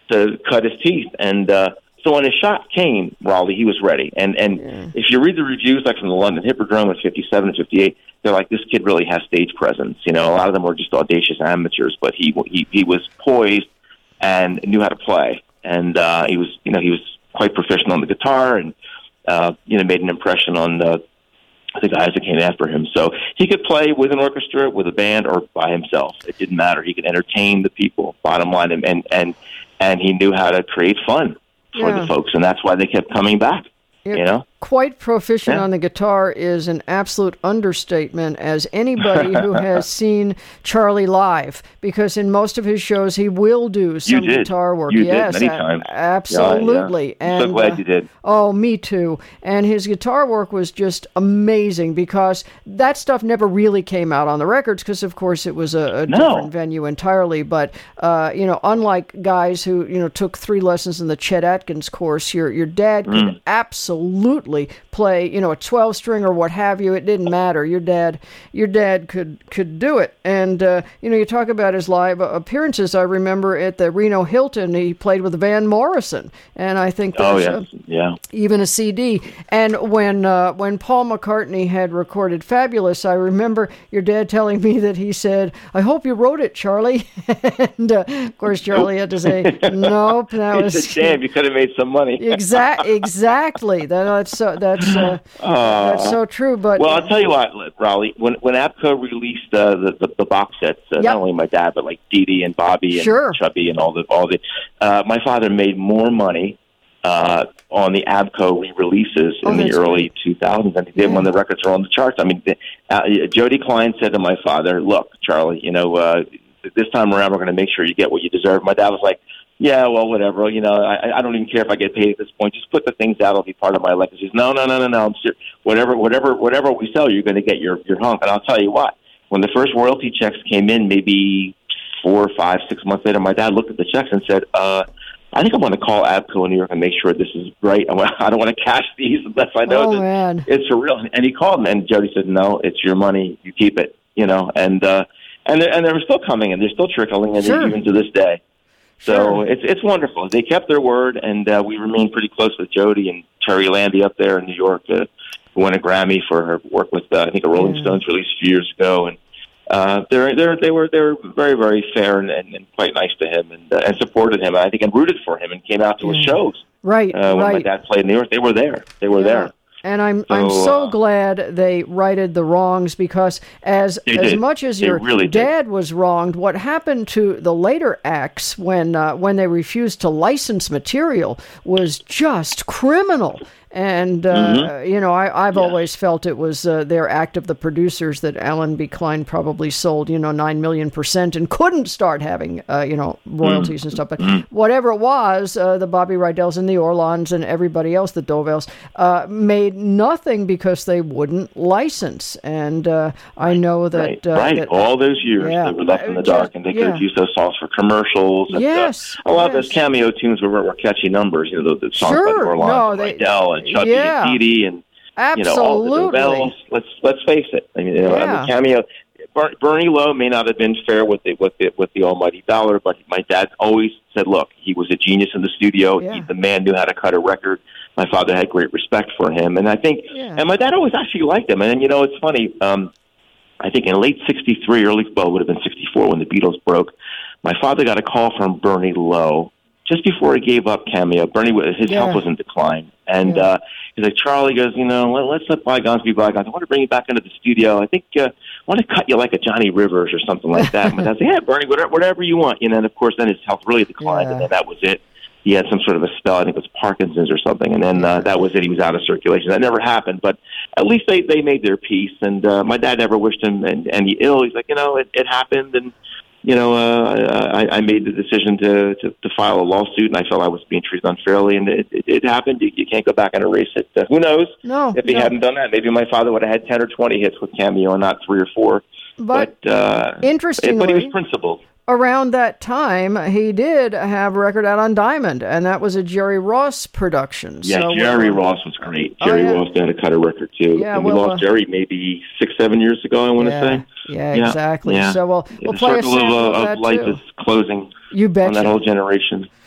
to cut his teeth. And uh, so when his shot came, Raleigh, he was ready. And and yeah. if you read the reviews, like from the London Hippodrome in fifty-seven and fifty-eight, they're like, this kid really has stage presence. You know, a lot of them were just audacious amateurs, but he he he was poised and knew how to play. And uh, he was, you know, he was quite proficient on the guitar, and uh, you know, made an impression on the the guys that came after him. So he could play with an orchestra, with a band, or by himself. It didn't matter. He could entertain the people, bottom line, and and and, and he knew how to create fun for yeah. the folks, and that's why they kept coming back. You're you know, quite proficient yeah. on the guitar is an absolute understatement, as anybody who has seen Charlie live, because in most of his shows he will do some you did. guitar work. You yes, did many a- times. absolutely. Yeah, yeah. And so glad uh, you did. Oh, me too. And his guitar work was just amazing, because that stuff never really came out on the records, because of course it was a, a no. different venue entirely. But uh, you know, unlike guys who you know took three lessons in the Chet Atkins course, your your dad could Mm. absolutely play, you know, a twelve string or what have you. It didn't matter. Your dad, your dad could could do it. And uh, you know, you talk about his live appearances. I remember at the Reno Hilton, he played with Van Morrison, and I think oh there's yeah, a, yeah, even a C D. And when uh, when Paul McCartney had recorded Fabulous, I remember your dad telling me that he said, "I hope you wrote it, Charlie." And uh, of course, Charlie had to say, "Nope, that was." He said, "Damn, you could have made some money." Exactly, exactly. That, that's so. That's uh, uh, that's so true. But well, I'll tell you what, Raleigh. When when ABKCO released uh, the, the the box sets, uh, Yep. not only my dad, but like Dee Dee and Bobby and Sure. Chubby and all the all the, uh, my father made more money uh, on the ABKCO re-releases Oh, in the that's early two thousands than he did Yeah. when the records were on the charts. I mean, the, uh, Jody Klein said to my father, "Look, Charlie, you know, uh, this time around we're going to make sure you get what you deserve." My dad was like, "Yeah, well, whatever. You know, I, I don't even care if I get paid at this point. Just put the things out; it'll be part of my legacy." He says, "No, no, no, no, no. I'm serious. Whatever, whatever, whatever we sell, you're going to get your your hunk." And I'll tell you what: when the first royalty checks came in, maybe four, five, six months later, my dad looked at the checks and said, "Uh, I think I'm going to call ABKCO in New York and make sure this is right. I don't want to cash these unless I know oh, that man. it's for real." And he called, and Jody said, "No, it's your money. You keep it." You know, and uh, and they're, and they were still coming, and they're still trickling in Sure. even to this day. So Sure. it's it's wonderful. They kept their word, and uh, we remain pretty close with Jody and Terry Landy up there in New York, uh, who won a Grammy for her work with uh, I think a Rolling Yeah. Stones release a few years ago, and uh, they're they they were they were very very fair and, and, and quite nice to him, and uh, and supported him. I think and rooted for him and came out to his Yeah. shows. Right, Uh, when my right. dad played in New York, they were there. They were Yeah. there. And I'm So, I'm so uh, glad they righted the wrongs, because as They as did. much as They your really did. dad was wronged, what happened to the later acts when uh, when they refused to license material was just criminal. And, uh, Mm-hmm. you know, I, I've Yeah. always felt it was uh, their act of the producers that Alan B. Klein probably sold, you know, nine million percent and couldn't start having, uh, you know, royalties and stuff. But whatever it was, uh, the Bobby Rydells and the Orlons and everybody else, the Dovells, uh, made nothing because they wouldn't license. And uh, I know that... Right, uh, right. that- All those years Yeah. they were left in the Just- dark, and they could yeah. have used those songs for commercials. And, Yes, uh, a lot of yes. those cameo tunes were, were catchy numbers. You know, the, the songs Sure, by Orlon, no, and they- Rydell, and Chubby, yeah. and Dee Dee, and you know, all the Absolutely. Dovells. Let's let's face it. I mean, you know, I Yeah. mean, cameo. Ber- Bernie Lowe may not have been fair with the with the with the almighty dollar, but my dad always said, "Look, he was a genius in the studio. Yeah. He, the man knew how to cut a record." My father had great respect for him, and I think, Yeah. and my dad always actually liked him. And you know, it's funny. Um, I think in late sixty-three, early, well, it would have been sixty-four when the Beatles broke. My father got a call from Bernie Lowe just before he gave up Cameo. Bernie, his Yeah. health was in decline. And Yeah. uh, he's like, "Charlie," goes, "you know, let, let's let bygones be bygones. I want to bring you back into the studio. I think uh, I want to cut you like a Johnny Rivers or something like that." My dad said, "Yeah, Bernie, whatever, whatever you want." You know, and of course, then his health really declined, Yeah. and then that was it. He had some sort of a spell. I think it was Parkinson's or something, and then uh, that was it. He was out of circulation. That never happened, but at least they, they made their peace. And uh, my dad never wished him and, and he ill. He's like, you know, it, it happened, and you know, uh, I, I made the decision to, to, to file a lawsuit, and I felt I was being treated unfairly, and it, it, it happened. You, you can't go back and erase it. Uh, who knows? No, if he no. hadn't done that, maybe my father would have had ten or twenty hits with Cameo, and not three or four. But, But, uh, interestingly, but he was principled. around that time, he did have a record out on Diamond, and that was a Jerry Ross production. Yeah, so, Jerry uh, Ross was great. Oh, Jerry yeah. Ross had a cut a record too. Yeah, and we well, lost uh, Jerry maybe six, seven years ago, I want yeah, to say. Yeah, Yeah, exactly. yeah. So we'll, Yeah, we'll the play a circle sample of, of, uh, that of life too. is closing You on betcha. that whole generation.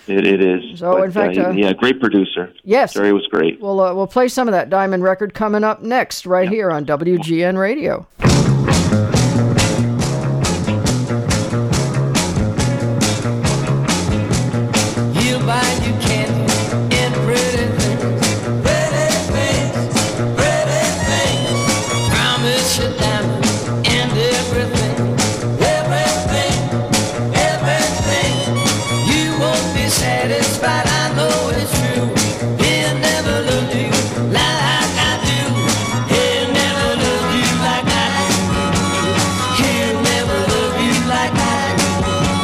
It, it is. So, but, in fact, uh, uh, yeah, great producer. Yes. Jerry was great. We'll, uh, we'll play some of that Diamond record coming up next, right yep. here on W G N Radio. He'll buy you candy and pretty things, pretty things, pretty things. Promise you diamonds and everything, everything, everything. You won't be satisfied, I know it's true. He'll never love you like I do. He'll never love you like I do. He'll never love you like I do.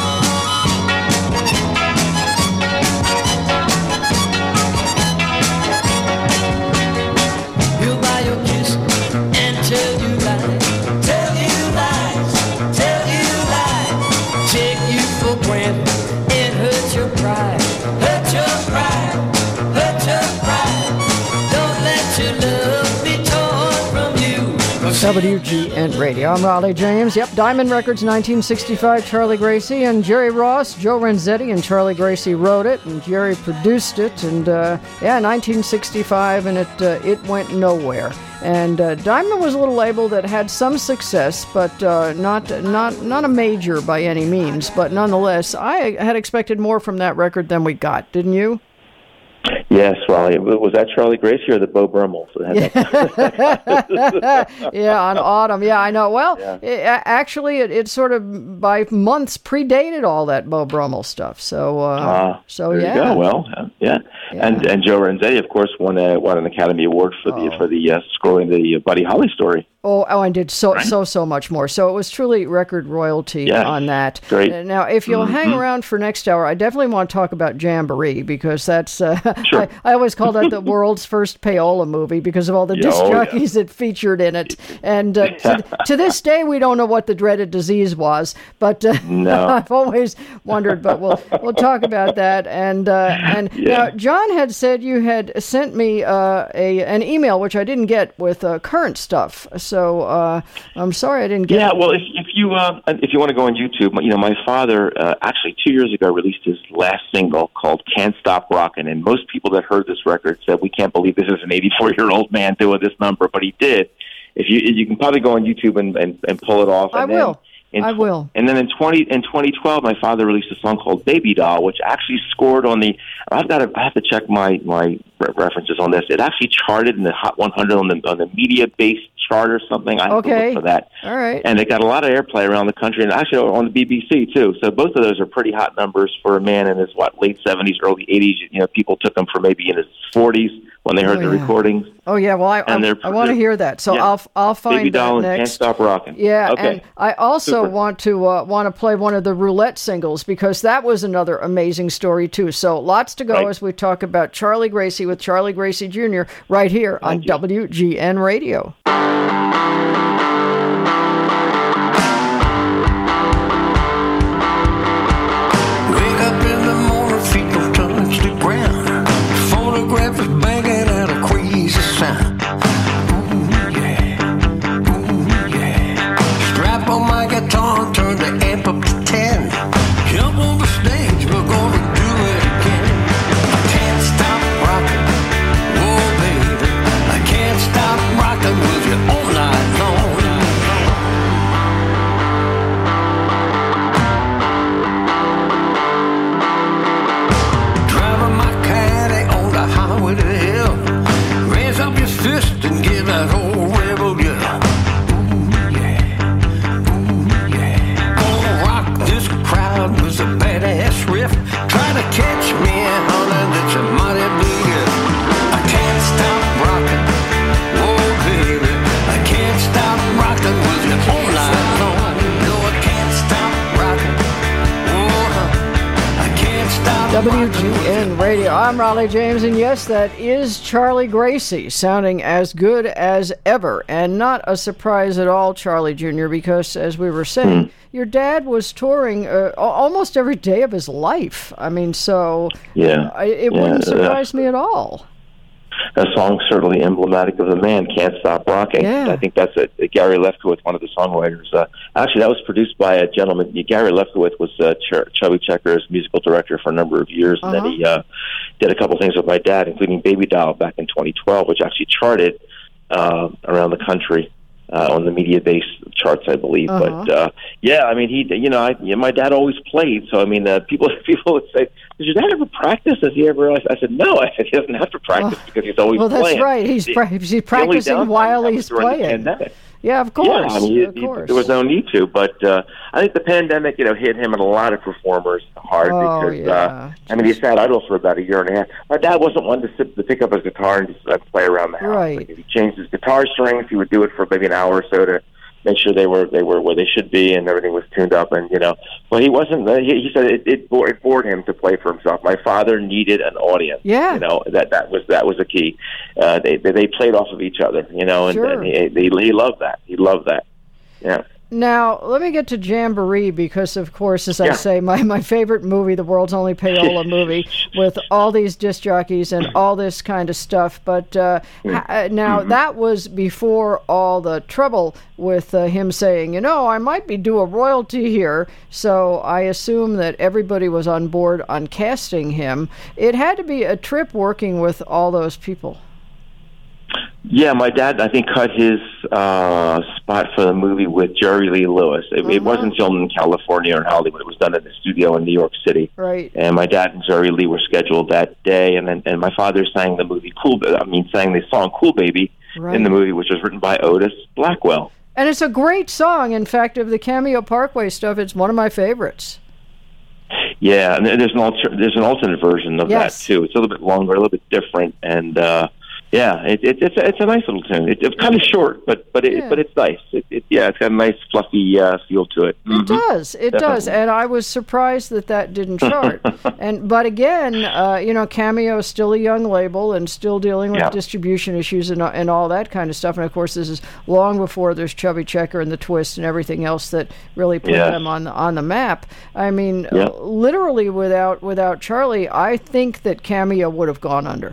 He'll buy your kiss and tell you lies, tell you lies, tell you lies. Take you for granted, it hurts your pride, hurt your pride, hurt your pride. Don't let your love be torn from you. W G N Radio. I'm Raleigh James. Yep, Diamond Records, nineteen sixty-five, Charlie Gracie and Jerry Ross. Joe Renzetti and Charlie Gracie wrote it, and Jerry produced it. And uh, yeah, nineteen sixty-five, and it uh, it went nowhere. And uh, Diamond was a little label that had some success, but uh, not not not a major by any means. But nonetheless, I had expected more from that record than we got. Didn't you? Yes, Raleigh. Was that Charlie Gracie or the Bo Brummel? Yeah, on Autumn. Yeah, I know. Well, Yeah. it, actually, it, it sort of by months predated all that Bo Brummel stuff. So, uh, Ah, so there yeah. you go. Well, uh, yeah. Yeah. And and Joe Renzetti, of course, won a, won an Academy Award for the Oh. for the uh, scoring the Buddy Holly story. Oh, oh, and did so Right. so so much more. So it was truly record royalty Yes. on that. Great. Uh, Now, if you'll Mhm. hang around for next hour, I definitely want to talk about Jamboree because that's uh, Sure. I, I always call that the world's first payola movie because of all the Yeah, disc oh, yeah. jockeys that featured in it. And uh, to, to this day, we don't know what the dreaded disease was, but uh, No. I've always wondered. But we'll we'll talk about that. And uh, and Yeah. now John had said you had sent me uh, a an email which I didn't get with uh, current stuff. So uh, I'm sorry I didn't get. Yeah, well, if if you uh, if you want to go on YouTube, you know, my father uh, actually two years ago released his last single called "Can't Stop Rockin'," and most people that heard this record said, "We can't believe this is an eighty-four-year-old man doing this number," but he did. If you you can probably go on YouTube and and, and pull it off. I and then will. in I tw- will. And then in twenty in twenty twelve, my father released a song called "Baby Doll," which actually scored on the. I've got to. I have to check my my re- references on this. It actually charted in the Hot one hundred on the on the media based chart or something. I have to Okay. look for that. All right. And it got a lot of airplay around the country, and actually on the B B C too. So both of those are pretty hot numbers for a man in his what late seventies, early eighties. You know, people took him for maybe in his forties when they heard Oh, the yeah. recordings. Oh yeah, well I And I, they're- I want to they're- hear that, so yeah. I'll I'll find Baby Doll that and Can't next. Stop Rockin'. Yeah, Okay. and I also Super. want to uh, want to play one of the Roulette singles because that was another amazing story too. So lots to go Right. as we talk about Charlie Gracie with Charlie Gracie Junior right here on Thank you. W G N Radio. Wake up in the morning, feet don't touch the ground. Phonograph is banging out a crazy sound. Ooh yeah, ooh yeah. Strap on my guitar, turn the amp up to ten. Jump on the stage, we're gonna do it again. I can't stop rocking, oh baby. I can't stop rocking with you all night long. Driving my caddy on the highway to hell. Raise up your fist and give that old rebel yell. Ooh yeah, ooh yeah. Gonna rock this crowd with a badass riff. Try to catch me, honey, that's a mighty big if. I can't stop rocking, oh baby. I can't stop rocking with you all night long. No, I can't stop rocking. Oh, I can't stop W rocking G with you. N Radio. I'm Raleigh James, and yes, that is Charlie Gracie, sounding as good as ever. And not a surprise at all, Charlie Junior, because as we were saying, your dad was touring uh, al- almost every day of his life. I mean, so Yeah. I, it Yeah, wouldn't uh, surprise me at all. a song certainly emblematic of the man, Can't Stop Rocking. Yeah. I think that's a, a Gary Lefkowitz, one of the songwriters. Uh, actually, that was produced by a gentleman. Gary Lefkowitz was uh, Ch- Chubby Checker's musical director for a number of years, and Uh-huh. then he uh, did a couple things with my dad, including Baby Doll back in twenty twelve, which actually charted uh, around the country. Uh, on the media-based charts, I believe. Uh-huh. But uh, yeah, I mean, he, you know, I, you know, my dad always played. So I mean, uh, people, people would say, "Does your dad ever practice? Does he ever?" I said, "No, I said he doesn't have to practice Oh. because he's always Well, that's playing." right. He's The- pra- he's the only practicing downside while was he's during the playing. pandemic. Yeah, of course. Yeah, I mean, of he, course. there was no need to, but uh, I think the pandemic, you know, hit him and a lot of performers hard Oh, because, yeah. uh, I mean, he sat idle for about a year and a half. My dad wasn't one to sit to pick up his guitar and just uh, play around the house. Right. Like, if he changed his guitar strings, he would do it for maybe an hour or so to make sure they were they were where they should be and everything was tuned up. And you know, but he wasn't. Uh, he, he said it, it, bored, it bored him to play for himself. My father needed an audience. Yeah. You know, that that was that was the key. Uh, they, they they played off of each other. You know, and, Sure. and he, he he loved that. He loved that. Yeah. Now, let me get to Jamboree because, of course, as I Yeah. say, my, my favorite movie, the world's only payola movie, with all these disc jockeys and all this kind of stuff. But uh, ha- now, Mm-hmm. that was before all the trouble with uh, him saying, you know, I might be due a royalty here. So I assume that everybody was on board on casting him. It had to be a trip working with all those people. Yeah, my dad, I think, cut his uh, spot for the movie with Jerry Lee Lewis. It, it Uh-huh. wasn't filmed in California or Hollywood. It was done in the studio in New York City. Right. And my dad and Jerry Lee were scheduled that day, and then and my father sang the movie Cool. I mean, sang the song "Cool Baby" Right. in the movie, which was written by Otis Blackwell. And it's a great song. In fact, of the Cameo Parkway stuff, it's one of my favorites. Yeah, and there's an alter- there's an alternate version of Yes. that too. It's a little bit longer, a little bit different, and uh, yeah, it, it, it's a, it's a nice little tune. It, it's kind of short, but but it, Yeah. but it's nice. It, it, yeah, it's got a nice fluffy uh, feel to it. It does, it does, Definitely. and I was surprised that that didn't chart. and but again, uh, you know, Cameo is still a young label and still dealing with Yeah. distribution issues and and all that kind of stuff. And of course, this is long before there's Chubby Checker and the Twist and everything else that really put Yes. them on the on the map. I mean, Yeah. uh, literally without without Charlie, I think that Cameo would have gone under.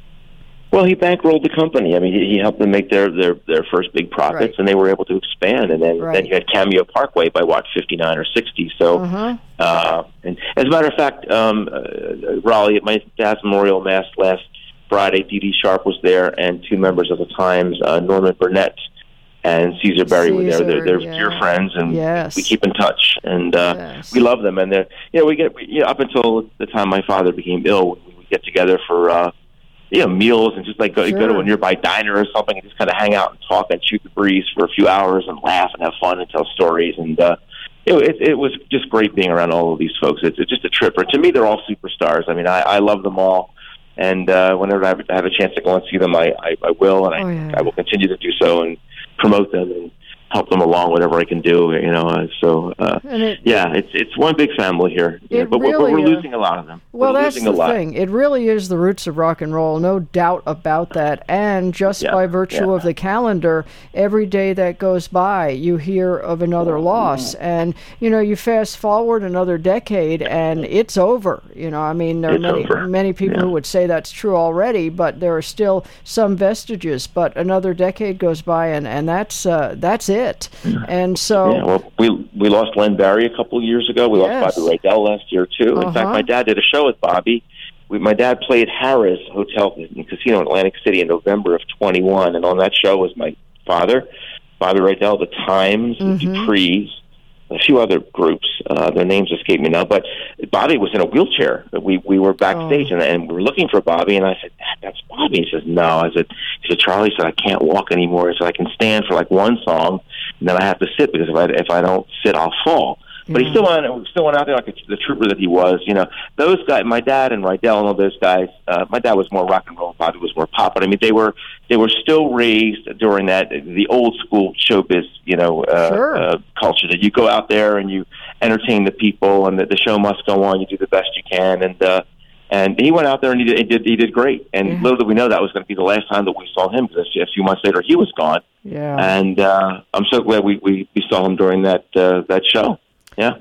Well, he bankrolled the company. I mean, he, he helped them make their, their, their first big profits, Right. and they were able to expand. And then, Right. then you had Cameo Parkway by, what, fifty-nine or sixty. So, Uh-huh. uh, and as a matter of fact, um, uh, Raleigh, at my dad's memorial mass last Friday, Dee Dee Sharp was there, and two members of the Times, uh, Norman Burnett and Caesar Berry were there. They're, they're Caesar, dear yeah. friends, and Yes. we keep in touch. And uh, Yes. we love them. And they're, you know, we get we, you know, up until the time my father became ill, we would get together for uh, you know, meals and just like go, Sure. go to a nearby diner or something and just kind of hang out and talk and shoot the breeze for a few hours and laugh and have fun and tell stories. And uh, it, it, it was just great being around all of these folks. It's, it's just a trip. To me, they're all superstars. I mean, I, I love them all. And uh, whenever I have, I have a chance to go and see them, I, I, I will, and I, Oh, yeah. I will continue to do so and promote them and help them along, whatever I can do. You know, uh, so uh, And it- yeah, it's it's one big family here. you It know, but we're, really, we're uh, losing a lot of them. Well, we're that's losing the a lot. thing. It really is the roots of rock and roll, no doubt about that. And just Yeah, by virtue yeah. of the calendar, every day that goes by, you hear of another loss. And, you know, you fast forward another decade and it's over. You know, I mean, there are It's many, over. many people Yeah. who would say that's true already, but there are still some vestiges. But another decade goes by and, and that's, uh, that's it. And so... Yeah, well, we we lost Len Barry a couple of years ago. We Yes. lost Bobby Rydell last year too. In Uh-huh. fact, my dad did a show with Bobby. We, my dad played Harrah's Hotel and Casino in Atlantic City in November of twenty-one, and on that show was my father, Bobby Rydell, the Times, the Mm-hmm. Duprees, a few other groups. Uh, their names escape me now, but Bobby was in a wheelchair. We we were backstage Oh. and, and we were looking for Bobby, and I said, "Dad, that's Bobby." He says, "No." I said, "He said Charlie said I can't walk anymore. He said I can stand for like one song, and then I have to sit because if I if I don't sit, I'll fall." But he Yeah. still went, still went out there like a, the trooper that he was. You know, those guys, my dad and Rydell and all those guys. Uh, my dad was more rock and roll. Bobby was more pop. But I mean, they were they were still raised during that the old school showbiz, you know, uh, Sure. uh, culture that you go out there and you entertain the people, and the, the show must go on. You do the best you can, and uh, and he went out there and he did he did, he did great. And Yeah. little did we know that was going to be the last time that we saw him, because a few months later he was gone. Yeah. And uh, I'm so glad we, we, we saw him during that uh, that show. Yeah.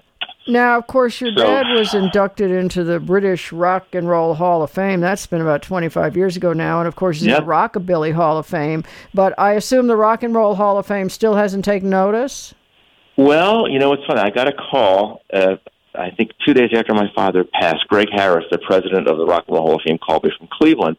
Now, of course, your So- dad was inducted into the British Rock and Roll Hall of Fame. That's been about twenty-five years ago now. And, of course, he's Yep. in the Rockabilly Hall of Fame. But I assume the Rock and Roll Hall of Fame still hasn't taken notice? Well, you know, it's funny. I got a call, uh, I think two days after my father passed. Greg Harris, the president of the Rock and Roll Hall of Fame, called me from Cleveland.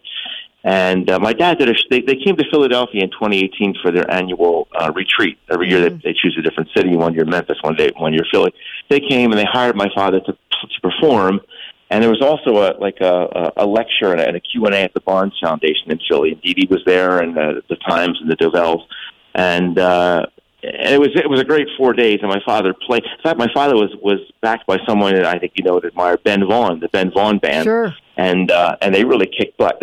And uh, my dad did a, they, they came to Philadelphia in twenty eighteen for their annual uh, retreat. Every year Mm-hmm. they, they choose a different city, one year Memphis, one day, one year Philly. They came and they hired my father to, to perform. And there was also a like a, a lecture and a, and a Q and A at the Barnes Foundation in Philly. And Dee Dee was there, and uh, the Times and the Dovells. And, uh, and it was it was a great four days. And my father played. In fact, my father was, was backed by someone that I think you know would admire, Ben Vaughn, the Ben Vaughn Band. Sure. And uh, and they really kicked butt.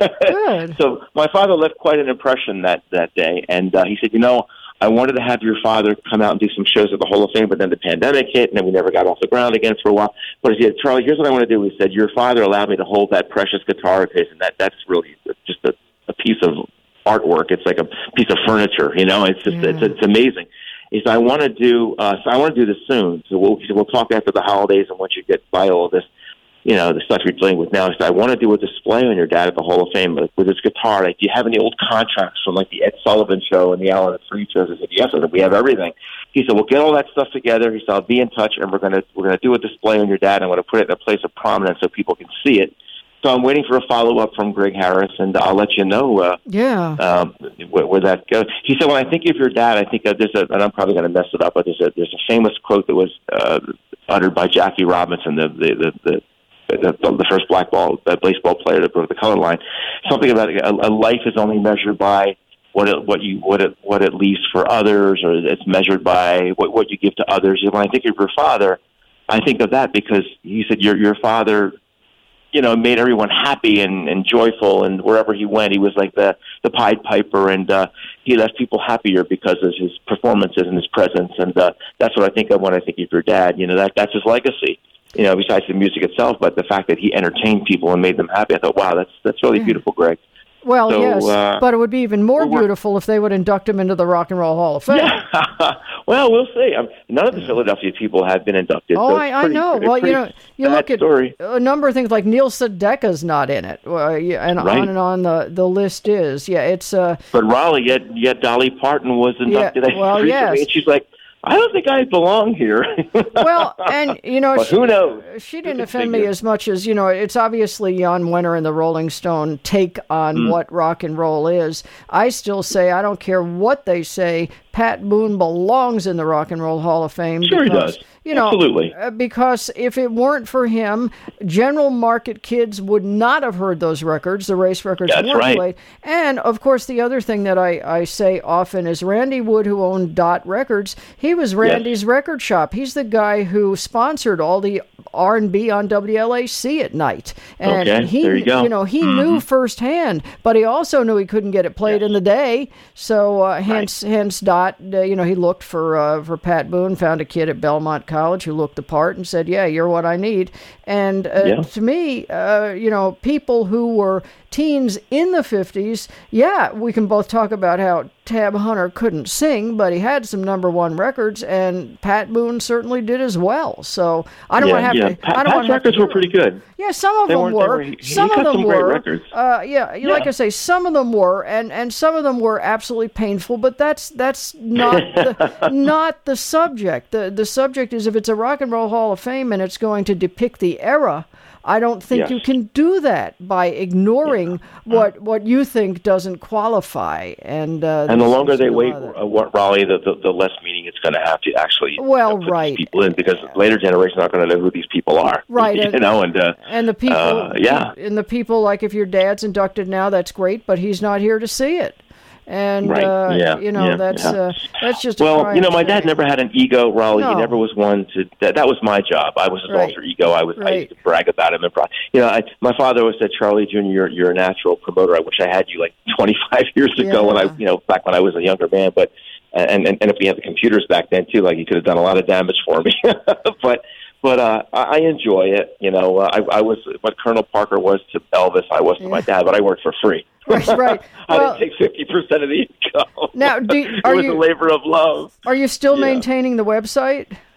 Good. So my father left quite an impression that, that day. And uh, he said, you know, I wanted to have your father come out and do some shows at the Hall of Fame, but then the pandemic hit, and then we never got off the ground again for a while. But he said, Charlie, here's what I want to do. He said, your father allowed me to hold that precious guitar of his, and that, that's really just a, a piece of artwork. It's like a piece of furniture, you know. It's just Yeah. it's, it's amazing. He said, I want to do uh, so I want to do this soon. So we'll, he said, we'll talk after the holidays, and once you get by all of this, you know, the stuff you're dealing with now. He said, I want to do a display on your dad at the Hall of Fame with, with his guitar. Like, do you have any old contracts from, like, the Ed Sullivan Show and the Alan and Freed shows? I said, yes. I said, we have everything. He said, we'll get all that stuff together. He said, I'll be in touch, and we're going to we're gonna do a display on your dad. I'm going to put it in a place of prominence so people can see it. So I'm waiting for a follow-up from Greg Harris, and I'll let you know uh, Yeah. um, where, where that goes. He said, when I think of your dad, I think of there's a, and I'm probably going to mess it up, but there's a, there's a famous quote that was uh, uttered by Jackie Robinson, the, the, the, the The, the first black ball, the baseball player that broke the color line. Something about a, a life is only measured by what it, what you what it what it leaves for others, or it's measured by what what you give to others. And when I think of your father, I think of that because he said your your father, you know, made everyone happy and, and joyful, and wherever he went, he was like the the Pied Piper, and uh, he left people happier because of his performances and his presence. And uh, that's what I think of when I think of your dad. You know, that that's his legacy. You know, besides the music itself, but the fact that he entertained people and made them happy, I thought, wow, that's that's really beautiful, Greg. Well, So, yes, uh, but it would be even more we're- beautiful if they would induct him into the Rock and Roll Hall of Fame. Yeah. Well, we'll see. Um, none of the Philadelphia people have been inducted. Oh, so I, it's I pretty- know. pretty- Well, you pretty know, you sad look at story. a number of things like Neil Sedeka's not in it, uh, yeah, and Right. on and on the, the list is. Yeah, it's uh, But Raleigh, yet yet Dolly Parton was inducted Yeah, well, recently, yes. and she's like, I don't think I belong here. well, and you know, but she, who knows? she Who didn't can offend me figure? as much as, you know, it's obviously Jan Wenner and the Rolling Stone take on Mm. what rock and roll is. I still say, I don't care what they say, Pat Boone belongs in the Rock and Roll Hall of Fame. Sure he because, does. You know, Absolutely. uh, because if it weren't for him, general market kids would not have heard those records. The race records That's weren't right. played. And, of course, the other thing that I, I say often is Randy Wood, who owned Dot Records, he was Randy's record shop. He's the guy who sponsored all the R and B on W L A C at night. And Okay, he, there you go. know, he Mm-hmm. knew firsthand, but he also knew he couldn't get it played in the day. So uh, hence, hence Dot, uh, you know, he looked for uh, for Pat Boone, found a kid at Belmont College who looked the part and said, "Yeah, you're what I need." And uh, Yeah. to me, uh, you know, people who were teens in the fifties, yeah, we can both talk about how Tab Hunter couldn't sing, but he had some number one records, and Pat Boone certainly did as well. So I don't yeah, want to have yeah. to. Pat, I don't Pat's want to have to records were hear pretty them. good. Yeah, some of They them weren't- they were. were- he- he some cut of them some great were. records. Uh, yeah, you like Yeah. I say, some of them were, and, and some of them were absolutely painful. But that's that's not the, not the subject. The the subject is if it's a Rock and Roll Hall of Fame and it's going to depict the era. I don't think Yes. you can do that by ignoring what what you think doesn't qualify. And uh, And the there's- longer there's they a wait, lot of that. uh, what- Raleigh, the, the, the less meaning it's going to have to actually Well, uh, put right. these people in, because later generations aren't going to know who these people are. Right, You and- know, and uh, And the people, Uh, yeah. and the people, like if your dad's inducted now, that's great, but he's not here to see it. And Right, uh, yeah, you know yeah, that's yeah. uh, that's just a well, crying you know, my dad shame. never had an ego, Raleigh. No. He never was one to. That, that was my job. I was his Right. alter ego. I was. I Right. used to brag about him and, pro- you know, I, my father always said, "Charlie Junior, you're, you're a natural promoter. I wish I had you like twenty-five years ago when I, Yeah. you know, back when I was a younger man." But and and, and if we had the computers back then too, like he could have done a lot of damage for me. but. But uh, I I enjoy it, you know. Uh, I, I was what Colonel Parker was to Elvis. I was to my dad, but I worked for free. Right, right. I Well- didn't take fifty percent of the income. Now, do- it are was you- a labor of love. Are you still Yeah. maintaining the website?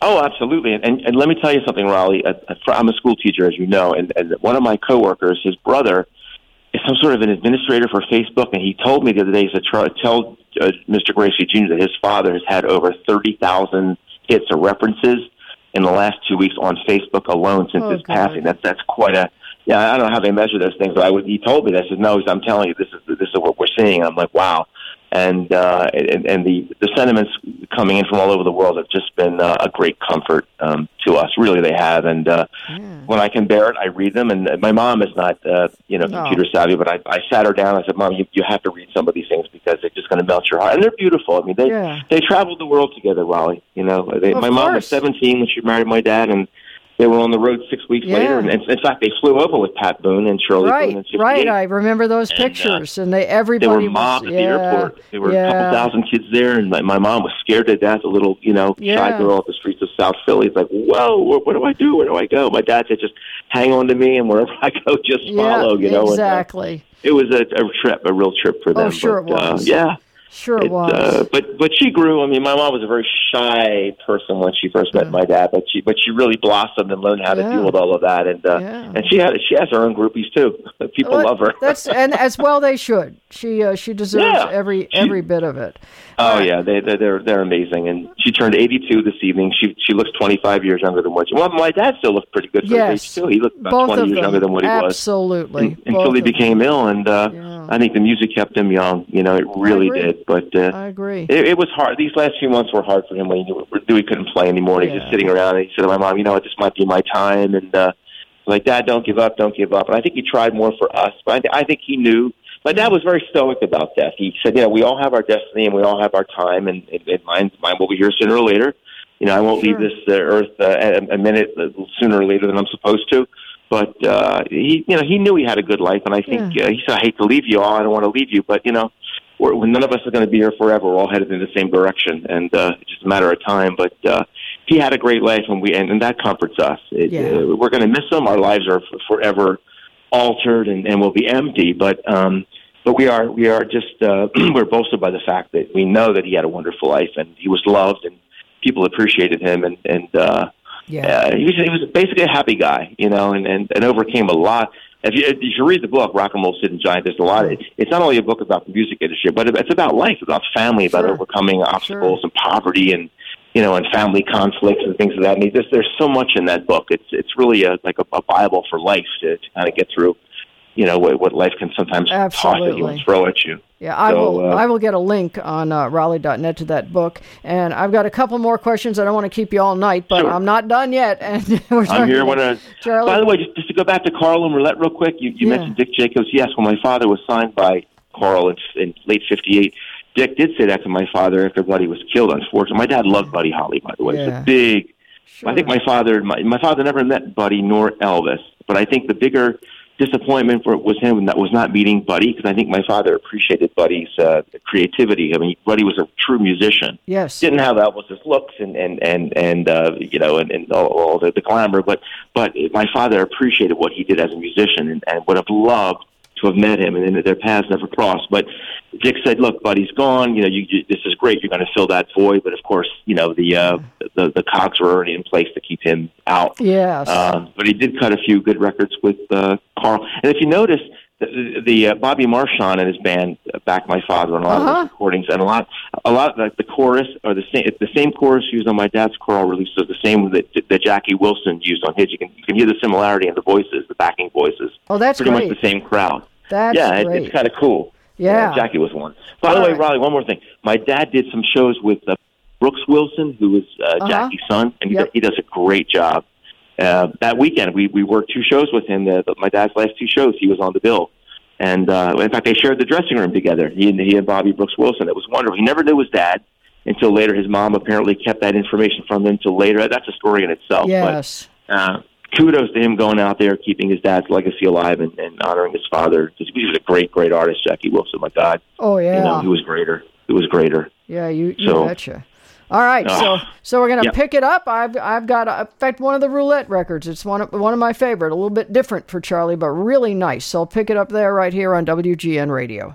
Oh, absolutely. And, and, and let me tell you something, Raleigh. Uh, I'm a school teacher, as you know, and, and one of my coworkers, his brother, is some sort of an administrator for Facebook, and he told me the other day, he said, tell uh, Mister Gracie Junior that his father has had over thirty thousand hits or references in the last two weeks on Facebook alone since oh, his God. passing. That's that's quite a, yeah, I don't know how they measure those things, but I would, he told me that. I said, no, I'm telling you, this is this is what we're seeing. I'm like, wow. And, uh, and and the the sentiments coming in from all over the world have just been uh, a great comfort um, to us. Really, they have. And uh, yeah. when I can bear it, I read them. And my mom is not, uh, you know, computer oh. savvy, but I, I sat her down. I said, Mom, you, you have to read some of these things because they're just going to melt your heart. And they're beautiful. I mean, they yeah. they traveled the world together, Raleigh. You know, they, my mom was seventeen when she married my dad, and they were on the road six weeks yeah. later, and in fact, they flew over with Pat Boone and Shirley right, Boone in fifty-eight. Right, I remember those and, pictures, uh, and they everybody There were was, mobs at yeah, the airport. There were yeah. a couple thousand kids there, and my, my mom was scared to death, a little, you know, yeah. shy girl at the streets of South Philly. It's like, whoa, what, what do I do? Where do I go? My dad said, just hang on to me, and wherever I go, just yeah, follow, you know. Exactly. And, uh, it was a, a trip, a real trip for them. Oh, sure but, it was. Uh, yeah. Sure it, it was. Uh, but but she grew. I mean, my mom was a very shy person when she first met yeah. my dad, but she but she really blossomed and learned how to yeah. deal with all of that. And uh, yeah. and she had she has her own groupies too. People well, love her. That's and as well they should. She uh, she deserves yeah. every every bit of it. Oh uh, yeah, they they they're they're amazing. And she turned eighty-two this evening. She she looks twenty-five years younger than what she. Well, my dad still looked pretty good for yes. his age too. He looked about Both twenty of years them. younger than what he Absolutely. was. Absolutely. Until he became ill, and uh, yeah. I think the music kept him young. You know, it really did. But uh, I agree. It, it was hard. These last few months were hard for him when he knew, knew he couldn't play anymore. And yeah. he was just sitting around, and he said to my mom, "You know what? This might be my time." And uh, like, "Dad, don't give up, don't give up." And I think he tried more for us, but I, th- I think he knew. My dad was very stoic about death. He said, "You know, we all have our destiny, and we all have our time, and, and, and mine, mine will be here sooner or later. You know, I won't sure. leave this uh, earth uh, a, a minute uh, sooner or later than I'm supposed to." But uh, he, you know, he knew he had a good life, and I think yeah. uh, he said, "I hate to leave you all. I don't want to leave you, but you know, we're, none of us are going to be here forever. We're all headed in the same direction, and uh, it's just a matter of time." But uh, he had a great life, and we and, and that comforts us. It, yeah. uh, we're going to miss him. Our lives are f- forever altered, and, and will be empty. But um, but we are we are just uh, we're bolstered by the fact that we know that he had a wonderful life, and he was loved, and people appreciated him, and and. Uh, Yeah, uh, he was he was basically a happy guy, you know, and, and, and overcame a lot. If you if you read the book Rock and Roll Sid and Giant, there's a lot. Of, it's not only a book about the music industry, but it's about life, about family, about sure. overcoming obstacles sure. and poverty, and you know, and family conflicts and things of that. I mean, there's there's so much in that book. It's it's really a like a, a Bible for life to, to kind of get through. You know what, what life can sometimes Absolutely. toss at you and throw at you. Yeah, I so, will. Uh, I will get a link on uh, Raleigh dot net to that book, and I've got a couple more questions. I don't want to keep you all night, but sure. I'm not done yet. And we're I'm here. When I, Charlie, by the way, just, just to go back to Carl and Roulette real quick, you, you yeah. mentioned Dick Jacobs. Yes, when my father was signed by Carl in, in late fifty-eight, Dick did say that to my father after Buddy was killed. Unfortunately, my dad loved Buddy Holly. By the way, yeah. it's a big. Sure. I think my father, my, my father never met Buddy nor Elvis, but I think the bigger disappointment for was him that was not meeting Buddy, because I think my father appreciated Buddy's uh, creativity. I mean, Buddy was a true musician. Yes, didn't have Elvis's looks and and and and uh, you know and, and all, all the, the glamour, but but my father appreciated what he did as a musician, and, and would have loved to have met him, and then their paths never crossed. But Dick said, "Look, Buddy's gone. You know, you, you, this is great. You're going to fill that void." But of course, you know, the uh, the the cogs were already in place to keep him out. Yes. Uh, but he did cut a few good records with uh, Carl. And if you notice, the, the, the uh, Bobby Marchand and his band backed my father on a lot uh-huh. of those recordings, and a lot, a lot like the chorus or the same, the same chorus used on my dad's choral release is the same that, that Jackie Wilson used on his. You can you can hear the similarity in the voices, the backing voices. Oh, that's pretty great. much the same crowd. That's yeah, great. it, it's kind of cool. Yeah. yeah, Jackie was one. By All the way, right. Raleigh, one more thing. My dad did some shows with uh, Brooks Wilson, who was uh, Uh-huh. Jackie's son, and he, Yep. does, he does a great job. Uh, that weekend, we, we worked two shows with him. The, the, my dad's last two shows, he was on the bill. And, uh, in fact, they shared the dressing room together, he and, he and Bobby Brooks Wilson. It was wonderful. He never knew his dad until later. His mom apparently kept that information from him until later. That's a story in itself. Yes. But, uh, kudos to him going out there, keeping his dad's legacy alive, and, and honoring his father. He was a great, great artist, Jackie Wilson. My God. Oh, yeah. You know, he was greater. He was greater. Yeah, you, you So- betcha. All right, Oh. so so we're gonna Yep. pick it up. I've I've got uh, in fact one of the Roulette records. It's one of one of my favorite. A little bit different for Charlie, but really nice. So I'll pick it up there right here on W G N Radio.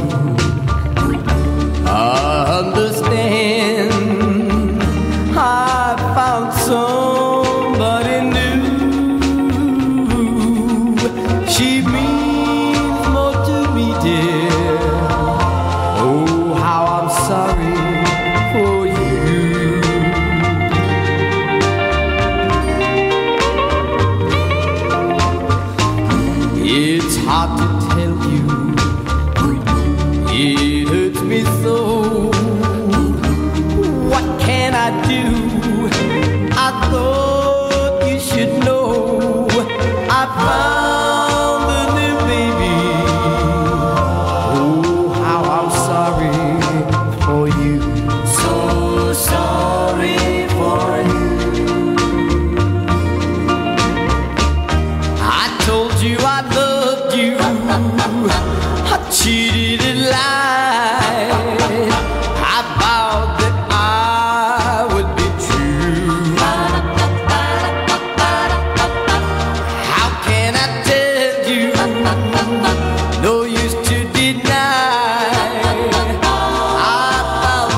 I understand. I found somebody new. She means more to me, dear. Oh, how I'm sorry for you. It's hard to tell you. It hurts me so. What can I do? I thought you should know. I found a new baby. Oh, how I'm sorry for you. So sorry for you. I told you I loved you. I cheated and lied. I vowed that I would be true. How can I tell you? No use to deny. I found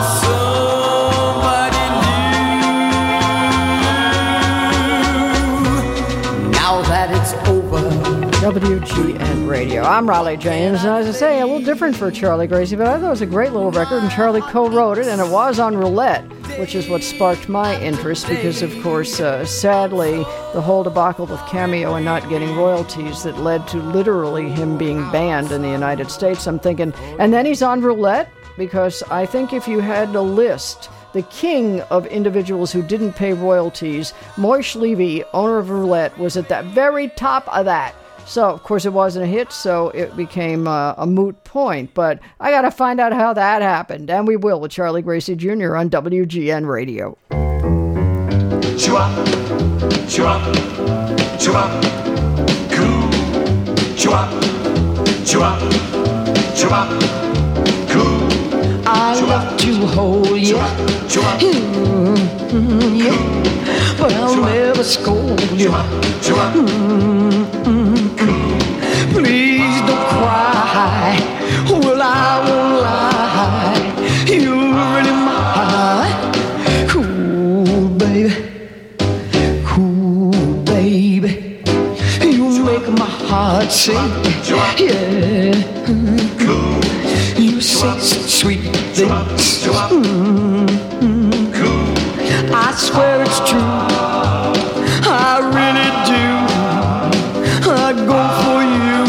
somebody new. Now that it's over. W G N Radio. I'm Raleigh James, and as I say, a little different for Charlie Gracie, but I thought it was a great little record, and Charlie co-wrote it, and it was on Roulette, which is what sparked my interest, because, of course, uh, sadly, the whole debacle with Cameo and not getting royalties that led to literally him being banned in the United States. I'm thinking, and then he's on Roulette, because I think if you had to list the king of individuals who didn't pay royalties, Moish Levy, owner of Roulette, was at the very top of that. So, of course, it wasn't a hit, so it became uh, a moot point. But I got to find out how that happened, and we will with Charlie Gracie Junior on W G N Radio. Chua, chua, chua, cool. Chua, chua, chua, cool. I love to hold you, Chua, mm, yeah, but I'll never scold you. chua, Please don't cry. Well, I won't lie. You're really mine. Cool, baby. Cool, baby. You make my heart sing. Yeah. cool. You say such sweet things. Chua, cool. I swear it's true. I really do. I go for you.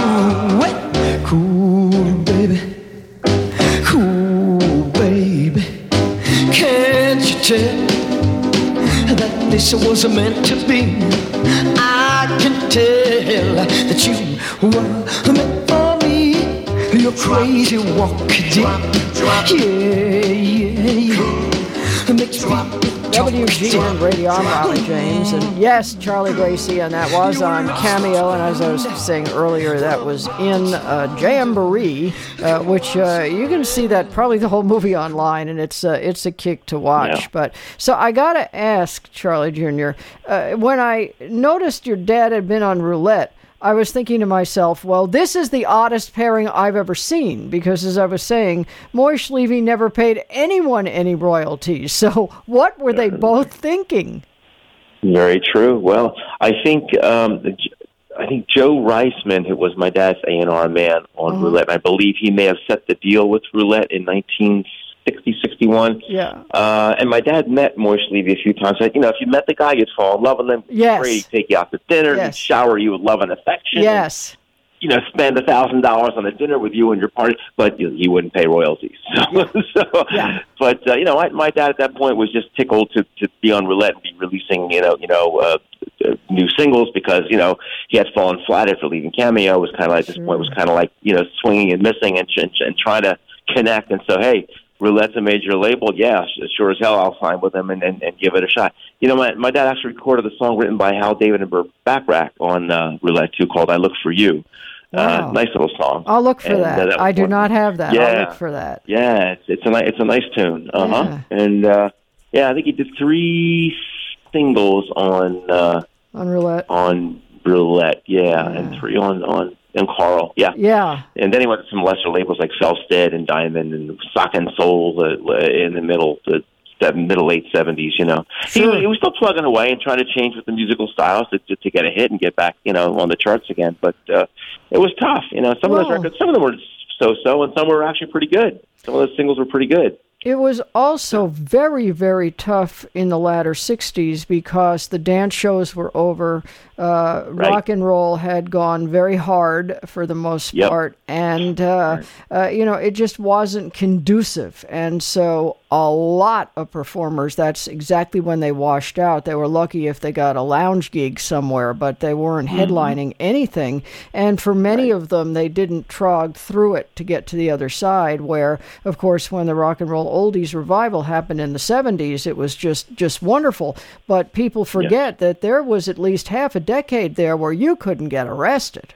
Cool, baby. Cool, baby. Can't you tell that this was meant to be? I can tell that you were meant for me. You're crazy, walk deep. Yeah, yeah, yeah. Makes me W G N Radio, I'm Raleigh James, and yes, Charlie Gracie, and that was on Cameo, and as I was saying earlier, that was in uh, Jamboree, uh, which uh, you can see that probably the whole movie online, and it's uh, it's a kick to watch. Yeah. But so I gotta ask, Charlie Junior, uh, when I noticed your dad had been on Roulette, I was thinking to myself, well, this is the oddest pairing I've ever seen, because as I was saying, Moish Levy never paid anyone any royalties. So what were they both thinking? Very true. Well, I think um, I think Joe Reisman, who was my dad's A and R man on Uh-huh. Roulette, and I believe he may have set the deal with Roulette in nineteen sixty, sixty-one. Yeah. Uh, and my dad met Moish Levy a few times. You know, if you met the guy, you'd fall in love with him. Yes. Great. He'd take you out to dinner. Yes. He'd shower you with love and affection. Yes. And, you know, spend a thousand dollars on a dinner with you and your party, but you, he wouldn't pay royalties. So, so Yeah. but uh, you know, my, my dad at that point was just tickled to, to be on Roulette and be releasing, you know, you know, uh, uh, new singles, because you know he had fallen flat after leaving Cameo. It was kind of like, at this point was kind of like, you know, swinging and missing and, and and trying to connect. And so, hey, Roulette's a major label. Yeah, sure as hell, I'll sign with them and, and, and give it a shot. You know, my my dad actually recorded the song written by Hal David and Burt Bacharach on uh, Roulette too, called "I Look for You." Wow. Uh, nice little song. I'll look for And, that. uh, that I do one- not have that. Yeah. I'll look for that. Yeah, it's it's a ni- it's a nice tune. Uh huh. Yeah. And uh, yeah, I think he did three singles on uh, On Roulette. on Roulette. Yeah, Yeah. and three on on and Carl, yeah. Yeah. And then he went to some lesser labels like Felstead and Diamond and Sock and Soul uh, in the middle, the seven, middle late seventies. You know, Sure. he, he was still plugging away and trying to change with the musical styles to, to, to get a hit and get back, you know, on the charts again. But uh, it was tough. You know, some Well, of those records, some of them were so-so, and some were actually pretty good. Some of those singles were pretty good. It was also very, very tough in the latter sixties because the dance shows were over. Uh, Right. Rock and roll had gone very hard for the most Yep. part. And, uh, uh, you know, it just wasn't conducive. And so a lot of performers, that's exactly when they washed out. They were lucky if they got a lounge gig somewhere, but they weren't headlining anything. And for many of them, they didn't trog through it to get to the other side, where, of course, when the rock and roll oldies revival happened in the seventies, it was just, just wonderful. But people forget that there was at least half a decade there where you couldn't get arrested.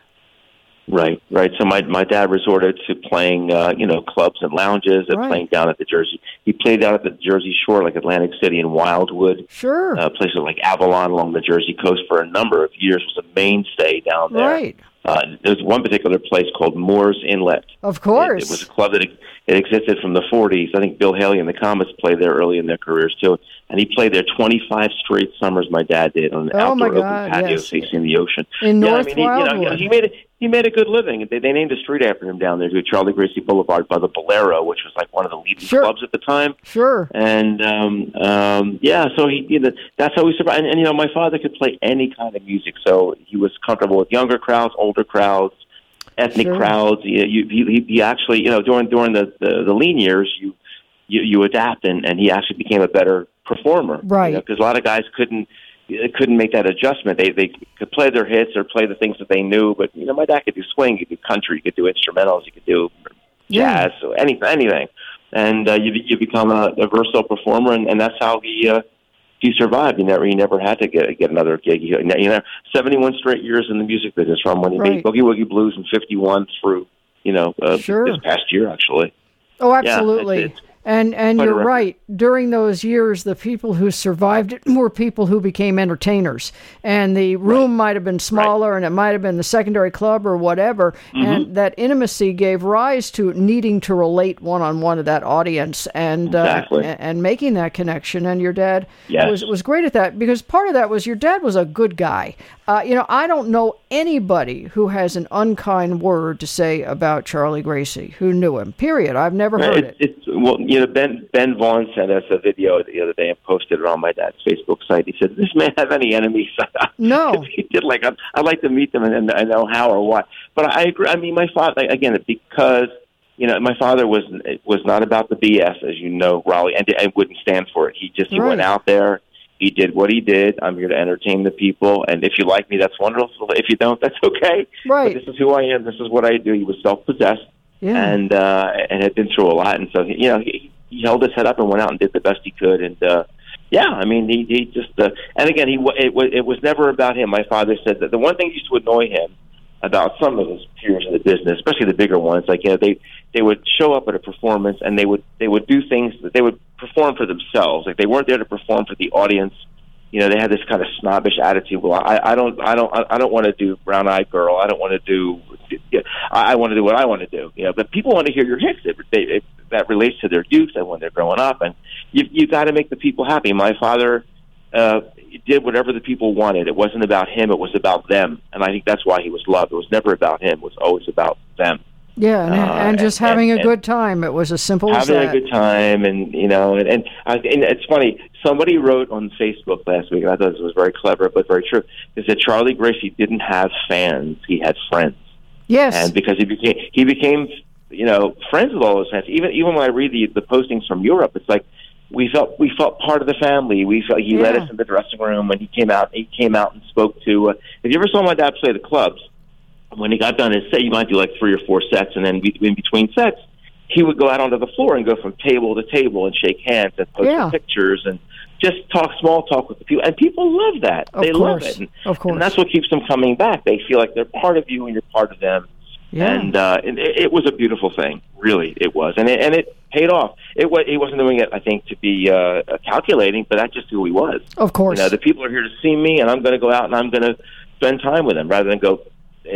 Right, right. So my my dad resorted to playing, uh, you know, clubs and lounges, and Right. playing down at the Jersey. He played down at the Jersey Shore, like Atlantic City and Wildwood. Sure. Uh, places like Avalon along the Jersey coast for a number of years was a mainstay down there. Right. Uh, there's one particular place called Moore's Inlet. Of course. It, it was a club that it, it existed from the forties. I think Bill Haley and the Comets played there early in their careers too, and he played there twenty-five straight summers. My dad did on an Oh, my outdoor God, open patio yes. facing the ocean. In yeah, North I mean, he, you know, Wildwood. he made it. He made a good living. They, they named a street after him down there, to Charlie Gracie Boulevard by the Bolero, which was like one of the leading Sure. clubs at the time. Sure. And um, um, yeah, so he, you know, that's how he survived. And, and you know, my father could play any kind of music, so he was comfortable with younger crowds, older crowds, ethnic Sure. crowds. You, you, he, he actually, you know, during during the, the, the lean years, you you, you adapt, and, and he actually became a better performer, Right. Because a lot of guys couldn't couldn't make that adjustment. They they could play their hits or play the things that they knew, but you know, my dad could do swing, he could do country, he could do instrumentals, he could do Yeah. jazz, so anything, anything. And uh, you you become a, a versatile performer, and, and that's how he uh, he survived. He never he never had to get get another gig. He, you know, seventy-one straight years in the music business, from when he Right. made Boogie Woogie Blues in fifty-one through you know uh, Sure. this past year, actually. Oh, Yeah, absolutely. it's- it's and and quite a you're record. right. During those years, the people who survived it were people who became entertainers. And the room might have been smaller, and it might have been the secondary club or whatever. Mm-hmm. And that intimacy gave rise to needing to relate one-on-one to that audience and Exactly. uh, and, and making that connection. And your dad Yes. was was great at that, because part of that was your dad was a good guy. Uh, you know, I don't know anybody who has an unkind word to say about Charlie Gracie who knew him. Period. I've never heard it. It's, it's well, you know, Ben Ben Vaughn sent us a video the other day and posted it on my dad's Facebook site. He said, "Does this man have any enemies?" No. He did. Like, I'd, I'd like to meet them and, and I know how or what. But I agree. I mean, my father, again, because you know, my father was was not about the B S, as you know, Raleigh, and I wouldn't stand for it. He just he Right. went out there. He did what he did. I'm here to entertain the people, and if you like me, that's wonderful. If you don't, that's okay. Right. But this is who I am. This is what I do. He was self-possessed. Yeah. and uh, and had been through a lot, and so you know he, he held his head up and went out and did the best he could, and uh, yeah, I mean he he just uh, and again he wa- it was it was never about him. My father said that the one thing used to annoy him about some of his peers in the business, especially the bigger ones, like you know they they would show up at a performance and they would they would do things that they would perform for themselves, like they weren't there to perform for the audience. You know, they had this kind of snobbish attitude. Well, I, I don't, I don't, I don't want to do Brown Eyed Girl. I don't want to do. I, I want to do what I want to do. You know, but people want to hear your hits. It, they, it, that relates to their youth and when they're growing up, and you, you got to make the people happy. My father uh, did whatever the people wanted. It wasn't about him. It was about them, and I think that's why he was loved. It was never about him. It was always about them. Yeah, and, Uh, and just and- having and- a good time. It was as simple as Having that. a good time, and you know, and and, I, and it's funny. Somebody wrote on Facebook last week, and I thought this was very clever, but very true. They said Charlie Gracie didn't have fans; he had friends, Yes. and because he became he became you know friends with all those fans. Even even when I read the the postings from Europe, it's like we felt we felt part of the family. We felt he led Yeah. us in the dressing room when he came out. He came out and spoke to. Uh, if you ever saw my dad play the clubs, when he got done his set, you might do like three or four sets, and then be- in between sets, he would go out onto the floor and go from table to table and shake hands and post Yeah. pictures and just talk small talk with the people. And people love that. Of they love course. it. And, Of course. and that's what keeps them coming back. They feel like they're part of you and you're part of them. Yeah. And, uh, and it, it was a beautiful thing. Really, it was. And it, and it paid off. It was, he wasn't doing it, I think, to be uh, calculating, but that's just who he was. Of course. You know, the people are here to see me, and I'm going to go out and I'm going to spend time with them rather than go and, and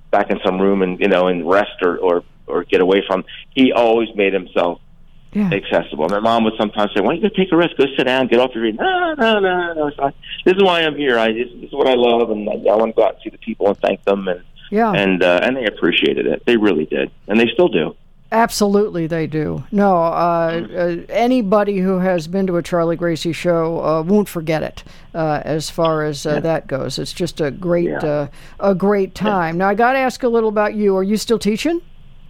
back in some room and, you know, and rest or, or, or get away from. He always made himself yeah. accessible. My mom would sometimes say, why don't you go take a rest? Go sit down, get off your feet. No, no, no, no. So I, this is why I'm here. I, this, this is what I love, and I, I want to go out and see the people and thank them. And yeah. and uh, and they appreciated it. They really did. And they still do. Absolutely, they do. No, uh, uh, anybody who has been to a Charlie Gracie show uh, won't forget it. Uh, as far as uh, yeah. that goes, it's just a great, yeah. uh, a great time. Yeah. Now, I got to ask a little about you. Are you still teaching?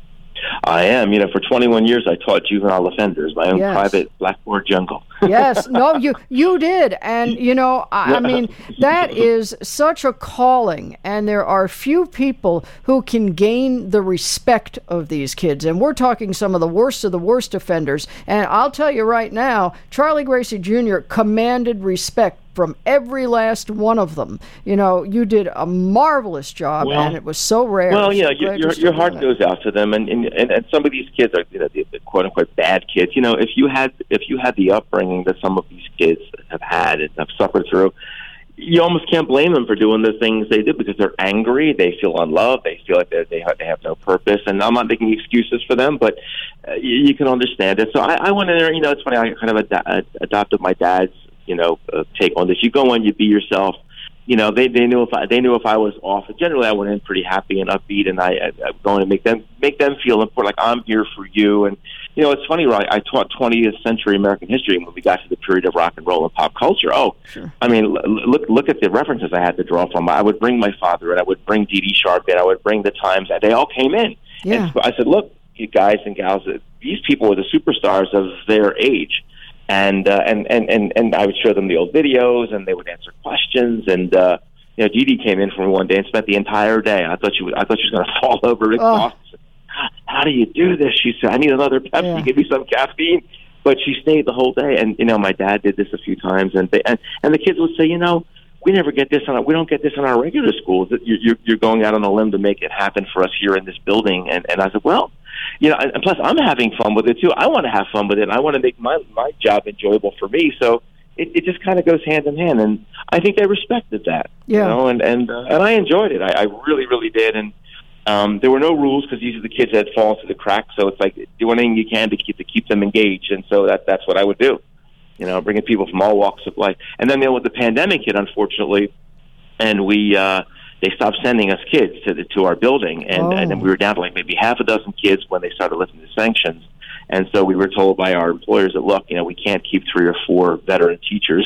I am. You know, for twenty-one years, I taught juvenile offenders, my own yes. private blackboard jungle. Yes. No, you you did. And, you know, I, I mean, that is such a calling. And there are few people who can gain the respect of these kids. And we're talking some of the worst of the worst offenders. And I'll tell you right now, Charlie Gracie Junior commanded respect from every last one of them. You know, you did a marvelous job, well, and it was so rare. Well, you know, so your, your, your heart that. goes out to them, and, and and some of these kids are, you know, the, the quote unquote bad kids. You know, if you had if you had the upbringing that some of these kids have had and have suffered through, you almost can't blame them for doing the things they did because they're angry, they feel unloved, they feel like they they have, they have no purpose. And I'm not making excuses for them, but uh, you, you can understand it. So I, I went in there. You know, it's funny. I kind of ad- adopted my dad's, you know, uh, take on this. You go in, you be yourself. You know, they they knew if I they knew if I was off. Generally, I went in pretty happy and upbeat, and I, I, I going to make them make them feel important, like I'm here for you. And you know, it's funny, right? I taught twentieth century American history when we got to the period of rock and roll and pop culture. Oh, sure. I mean, look look at the references I had to draw from. I would bring my father, and I would bring Dee Dee Sharp in. I would bring the Times. They all came in. Yeah. And so I said, look, you guys and gals, these people were the superstars of their age. And, uh, and and and and I would show them the old videos, and they would answer questions. And uh, you know, Dee Dee came in for me one day and spent the entire day. I thought she was, I thought she was going to fall over. Oh. How do you do this? She said, I need another Pepsi. Yeah. Give me some caffeine. But she stayed the whole day. And you know, my dad did this a few times, and they, and and the kids would say, you know, we never get this on our, we don't get this in our regular schools. You're you're going out on a limb to make it happen for us here in this building. And and I said, well. You know, and plus I'm having fun with it too. I want to have fun with it. And I want to make my my job enjoyable for me. So it, it just kind of goes hand in hand, and I think they respected that. Yeah. You know, and and uh, and I enjoyed it. I, I really, really did. And um, there were no rules because these are the kids that had fallen through the cracks. So it's like do anything you can to keep to keep them engaged. And so that that's what I would do. You know, bringing people from all walks of life. And then you know, with the pandemic hit, unfortunately, and we. Uh, They stopped sending us kids to the, to our building, and, oh. and then we were down to like maybe half a dozen kids when they started lifting the sanctions. And so we were told by our employers that, look, you know, we can't keep three or four veteran teachers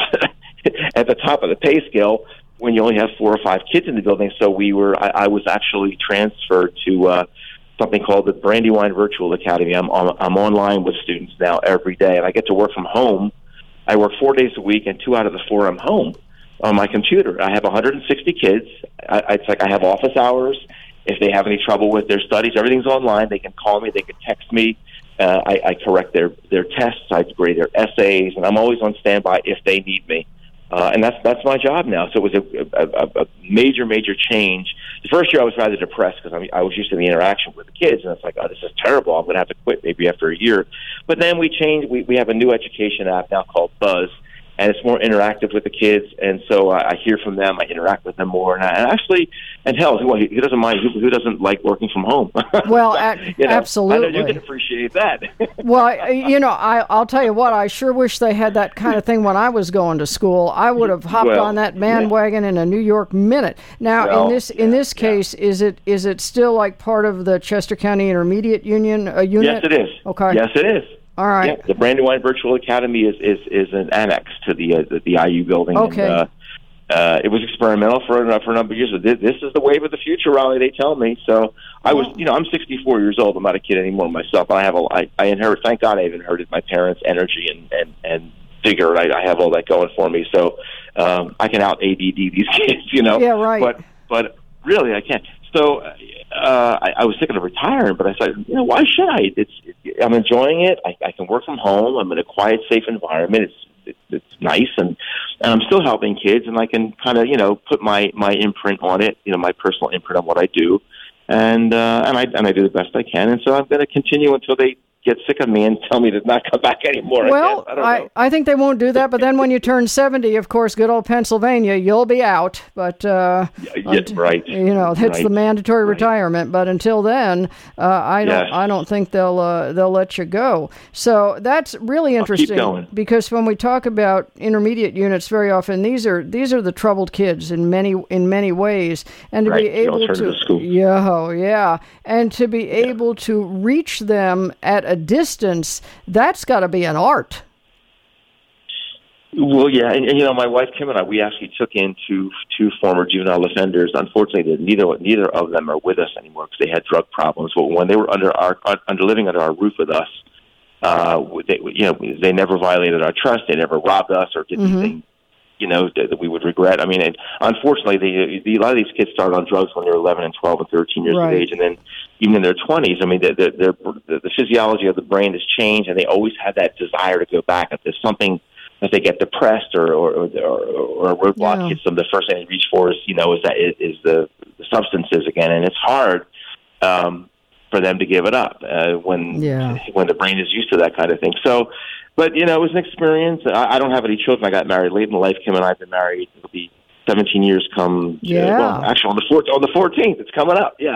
at the top of the pay scale when you only have four or five kids in the building. So we were, I, I was actually transferred to uh, something called the Brandywine Virtual Academy. I'm on, I'm online with students now every day, and I get to work from home. I work four days a week, and two out of the four I'm home. On my computer. I have one hundred sixty kids. I, it's like I have office hours. If they have any trouble with their studies, everything's online. They can call me. They can text me. Uh, I, I correct their, their tests. I grade their essays, and I'm always on standby if they need me. Uh, and that's that's my job now. So it was a, a, a major, major change. The first year I was rather depressed because I, mean, I was used to the interaction with the kids, and it's like, oh, this is terrible. I'm going to have to quit maybe after a year. But then we changed. We, we have a new education app now called Buzz. And it's more interactive with the kids, and so I, I hear from them. I interact with them more, and, I, and actually, and hell, who, who doesn't mind? Who, who doesn't like working from home? Well, a- you know, absolutely. I know you can appreciate that. Well, you know, I, I'll tell you what. I sure wish they had that kind of thing when I was going to school. I would have hopped well, on that bandwagon yeah. in a New York minute. Now, well, in this yeah, in this case, yeah. is it is it still like part of the Chester County Intermediate Union uh, unit? Yes, it is. Okay. Yes, it is. All right. Yeah, the Brandywine Virtual Academy is, is, is an annex to the uh, the, the I U building. Okay. And, uh, uh, it was experimental for uh, for a number of years. This, this is the wave of the future, Raleigh. They tell me. So I was, you know, I'm sixty-four years old. I'm not a kid anymore myself. I have a, I, I inherit. Thank God, I've inherited my parents' energy and and and vigor. I, I have all that going for me. So um, I can out A D D these kids, you know. Yeah, right. But but really, I can't. So uh, I, I was thinking of retiring, but I said, you know, why should I? It's, it, I'm enjoying it. I, I can work from home. I'm in a quiet, safe environment. It's it, it's nice, and, and I'm still helping kids, and I can kind of, you know, put my, my imprint on it, you know, my personal imprint on what I do, and uh, and I and I do the best I can. And so I'm going to continue until they get sick of me and tell me to not come back anymore. Well, I, guess. I, don't I, know. I think they won't do that. But then when you turn seventy, of course, good old Pennsylvania, you'll be out. But uh, yeah, right. You know, it's right. the mandatory right. retirement. But until then, uh, I don't. Yes. I don't think they'll uh, they'll let you go. So that's really interesting. I'll keep going. Because when we talk about intermediate units, very often these are these are the troubled kids in many in many ways, and to right. be able the to alternative schools. yeah, oh, yeah, and to be yeah. able to reach them at a distance, that's got to be an art. Well, yeah, and, and you know, my wife Kim and I, we actually took in two two former juvenile offenders. Unfortunately, neither neither of them are with us anymore because they had drug problems. But when they were under our under living under our roof with us, uh, they you know they never violated our trust. They never robbed us or did mm-hmm. anything, you know, that, that we would regret. I mean, it, unfortunately, the, the, a lot of these kids started on drugs when they're eleven and twelve and thirteen years right. of age, and then even in their twenties. I mean, the, the, the, the physiology of the brain has changed, and they always have that desire to go back. If there's something if they get depressed or or, or, or a roadblock yeah. hits them, the first thing they reach for is, you know, is that is, is the, the substances again, and it's hard um, for them to give it up uh, when yeah. when the brain is used to that kind of thing. So, but you know, it was an experience. I, I don't have any children. I got married late in life. Kim and I have been married. It'll be seventeen years come. Yeah. Uh, well, actually, on the fourth, on the fourteenth, it's coming up. Yeah.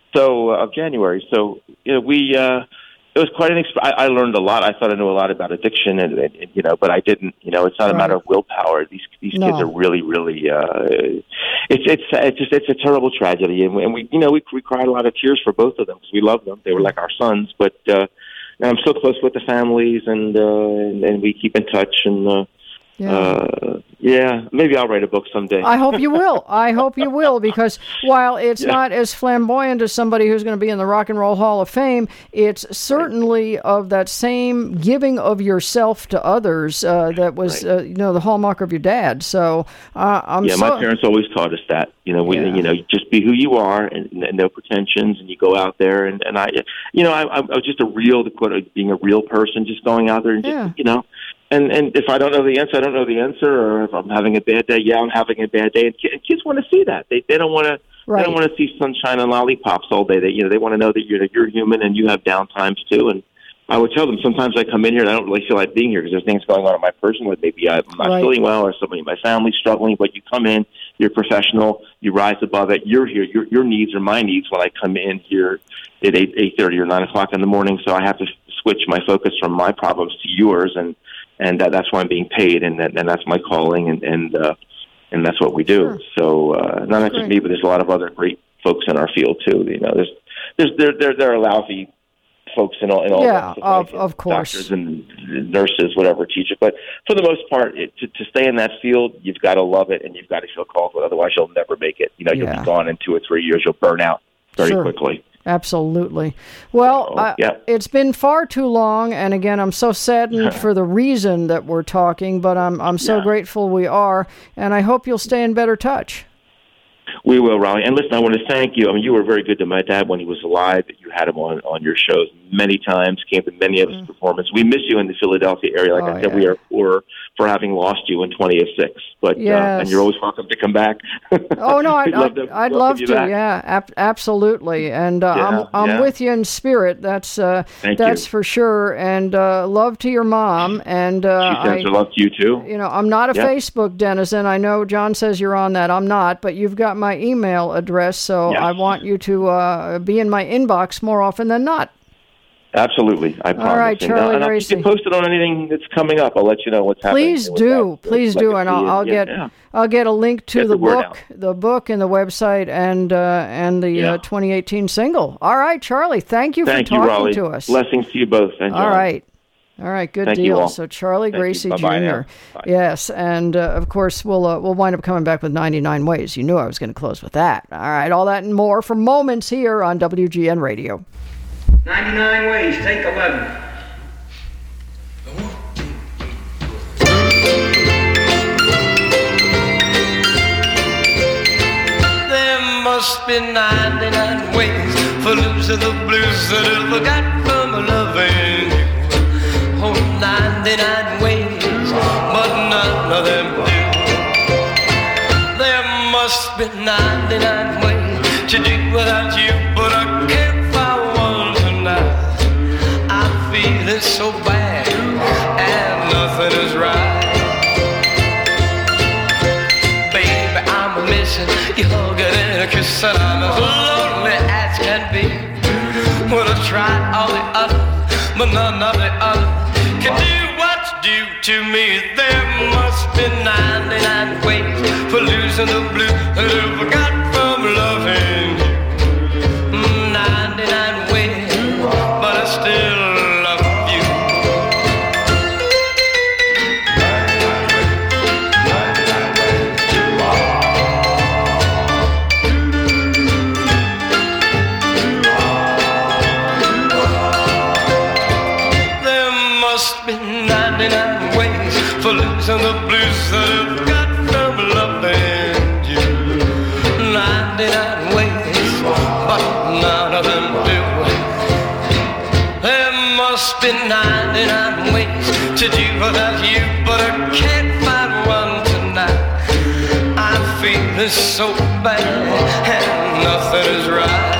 So uh, of January. So you know, we. Uh, It was quite an experience. I, I learned a lot. I thought I knew a lot about addiction, and, and you know, but I didn't. You know, it's not a right. matter of willpower. These these no. kids are really, really. Uh, it's it's it's just it's a terrible tragedy, and we, and we you know we we cried a lot of tears for both of them because we love them. They were like our sons, but uh, I'm so close with the families, and uh, and, and we keep in touch. And uh, yeah. Uh, yeah, maybe I'll write a book someday. I hope you will. I hope you will, because while it's yeah. not as flamboyant as somebody who's going to be in the Rock and Roll Hall of Fame, it's certainly right. of that same giving of yourself to others uh, that was, right. uh, you know, the hallmark of your dad. So uh, I'm yeah, so... my parents always taught us that. You know, we, yeah. you know, just be who you are, and, and no pretensions, and you go out there. And, and I, you know, I, I was just a real, being a real person, just going out there and just, yeah. you know. And and if I don't know the answer, I don't know the answer. Or if I'm having a bad day, yeah, I'm having a bad day. And kids want to see that. They they don't want to. Right. They don't want to see sunshine and lollipops all day. They you know they want to know that you're you're human and you have down times too. And I would tell them sometimes I come in here and I don't really feel like being here because there's things going on in my personal life. Maybe I'm not right. feeling well, or somebody in my family's struggling. But you come in, you're professional, you rise above it. You're here. Your your needs are my needs when I come in here at eight eight thirty or nine o'clock in the morning. So I have to switch my focus from my problems to yours, and. And that, that's why I'm being paid, and, that, and that's my calling, and and, uh, and that's what we do. Sure. So uh, not just Great. me, but there's a lot of other great folks in our field too. You know, there's there's there there, there are lousy folks in all in all yeah, of, of, of course, doctors and nurses, whatever, teachers. But for the most part, it, to to stay in that field, you've got to love it, and you've got to feel called to it. Otherwise, you'll never make it. You know, yeah. you'll be gone in two or three years. You'll burn out very sure. quickly. Absolutely. Well, so, yeah. uh, it's been far too long, and again, I'm so saddened for the reason that we're talking, but I'm I'm so yeah. grateful we are, and I hope you'll stay in better touch. We will, Raleigh. And listen, I want to thank you. I mean, you were very good to my dad when he was alive. You had him on, on your shows many times, came to many of his mm. performances. We miss you in the Philadelphia area. Like oh, I said, yeah. we are poor for having lost you in twenty oh six. But yes. uh, and you're always welcome to come back. Oh, no, I'd, love I'd, to, I'd love love to, to yeah, ab- absolutely. And uh, yeah, I'm I'm yeah. with you in spirit. That's uh, Thank that's you. for sure. And uh, love to your mom. And uh, she sends I, her love to you, too. You know, I'm not a yep. Facebook denizen. I know John says you're on that. I'm not, but you've got my email address, so yes. I want you to uh, be in my inbox more often than not. Absolutely, I promise. All right, Charlie and, uh, and I'll Gracie. keep you posted on anything that's coming up. I'll let you know what's happening. Please do, that, please do, and I'll, I'll yeah, get yeah. I'll get a link to Get the, the word book, out. the book, and the website, and uh, and the Yeah. uh, twenty eighteen single. All right, Charlie, thank you Thank for you, talking Raleigh. to us. Blessings to you both. And All John. right. All right, good Thank you deal. all. So Charlie Thank Gracie you. Bye-bye Junior now. Bye. Yes, and uh, of course we'll uh, we'll wind up coming back with ninety-nine Ways. You knew I was going to close with that. All right, all that and more for moments here on W G N Radio. ninety-nine Ways, take eleven. There must be ninety-nine ways for losing the blues that ever got from loving you. Oh, ninety-nine ways, but none of them do. There must be ninety-nine ways to do without you, but I can't find one tonight. I feel feeling so bad, and nothing is right. Baby, I'm missing your hugging and a kiss, and I'm as lonely as can be. Well, I tried all the other, but none of the other can do what you do to me. There must be ninety-nine ways for losing the blues that I got from loving you. ninety-nine ways, but I still love you. There must be ninety-nine ways for losing the blues that I've got from loving you. ninety-nine ways, but none of them do. There must be ninety-nine ways to do without you, but I can't find one tonight. I'm feeling so bad, and nothing is right.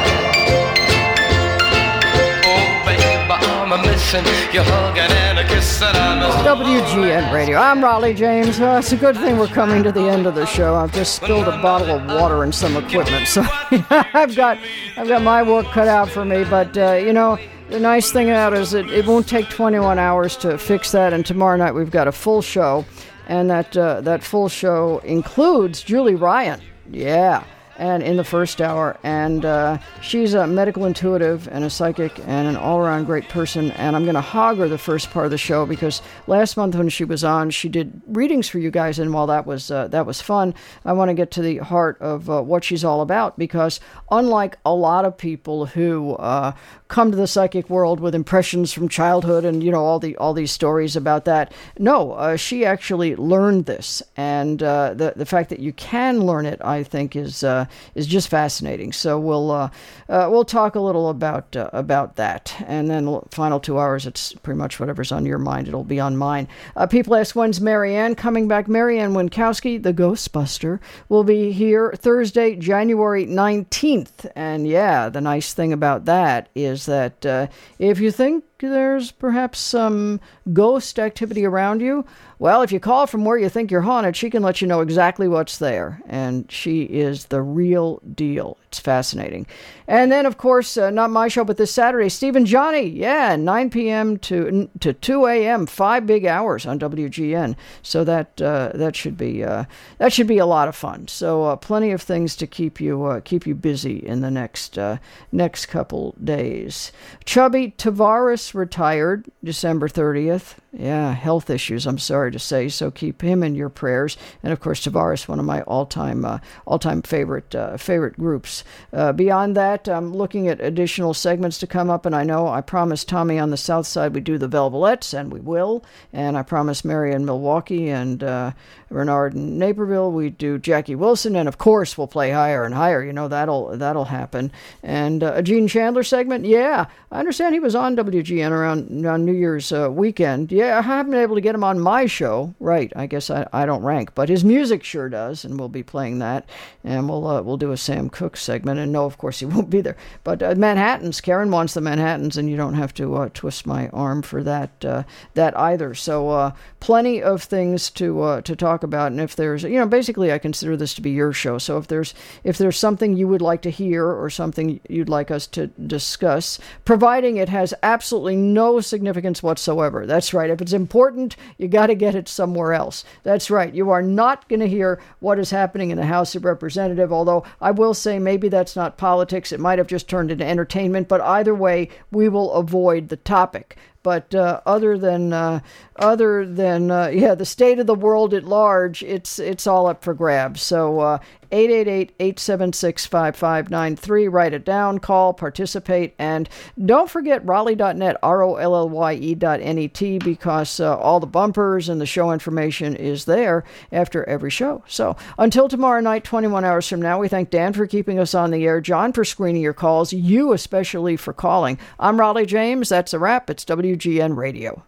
Oh, baby, I'm missing your hugging and a kiss, and I'm a W G N Radio. I'm Raleigh James. Uh, it's a good thing we're coming to the end of the show. I've just spilled a bottle of water and some equipment, so I've got I've got my work cut out for me. But uh, you know, the nice thing about it is that it won't take twenty-one hours to fix that. And tomorrow night we've got a full show, and that uh, that full show includes Julie Ryan. Yeah. And in the first hour, and uh, she's a medical intuitive and a psychic and an all-around great person, and I'm going to hog her the first part of the show because last month when she was on, she did readings for you guys, and while that was uh, that was fun, I want to get to the heart of uh, what she's all about, because unlike a lot of people who uh, come to the psychic world with impressions from childhood and, you know, all the all these stories about that, no, uh, she actually learned this, and uh, the, the fact that you can learn it, I think, is... Uh, is just fascinating. So we'll uh, uh, we'll talk a little about uh, about that, and then the final two hours, it's pretty much whatever's on your mind. It'll be on mine. Uh, people ask, when's Marianne coming back? Marianne Winkowski, the Ghostbuster, will be here Thursday, January nineteenth. And yeah, the nice thing about that is that uh, if you think there's perhaps some ghost activity around you, well, if you call from where you think you're haunted, she can let you know exactly what's there. And she is the real deal. It's fascinating. And then, of course, uh, not my show, but this Saturday, Steve and Johnny. Yeah, nine p.m. to to two a.m., five big hours on W G N. So that uh, that should be uh, that should be a lot of fun. So uh, plenty of things to keep you uh, keep you busy in the next uh, next couple days. Chubby Tavares retired December thirtieth. Yeah, health issues, I'm sorry to say, so keep him in your prayers. And of course, Tavares, one of my all-time uh, all-time favorite uh, favorite groups. Uh, beyond that, I'm looking at additional segments to come up, and I know I promised Tommy on the South Side we do the Velvelettes, and we will. And I promised Mary in Milwaukee and uh, Renard in Naperville we do Jackie Wilson, and of course we'll play Higher and Higher. You know that'll that'll happen. And uh, a Gene Chandler segment, yeah, I understand he was on W G N around on New Year's uh, weekend. Yeah, I haven't been able to get him on my show. Right, I guess I, I don't rank, but his music sure does, and we'll be playing that. And we'll uh, we'll do a Sam Cooke segment, and no, of course he won't be there. But uh, Manhattans, Karen wants the Manhattans, and you don't have to uh, twist my arm for that uh, that either. So uh, plenty of things to uh, to talk about, and if there's, you know, basically I consider this to be your show. So if there's if there's something you would like to hear or something you'd like us to discuss, providing it has absolutely no significance whatsoever. That's right. If it's important, you got to get it somewhere else. That's right. You are not going to hear what is happening in the House of Representatives, although I will say maybe that's not politics. It might have just turned into entertainment, but either way, we will avoid the topic. But uh, other than uh, other than uh, yeah, the state of the world at large, it's it's all up for grabs. So uh, eight eight eight, eight seven six, five five nine three. Write it down, call, participate, and don't forget Raleigh dot net, R O L L Y E dot N E T, because uh, all the bumpers and the show information is there after every show. So until tomorrow night, twenty-one hours from now, we thank Dan for keeping us on the air, John for screening your calls, you especially for calling. I'm Raleigh James. That's a wrap. It's W G N Radio.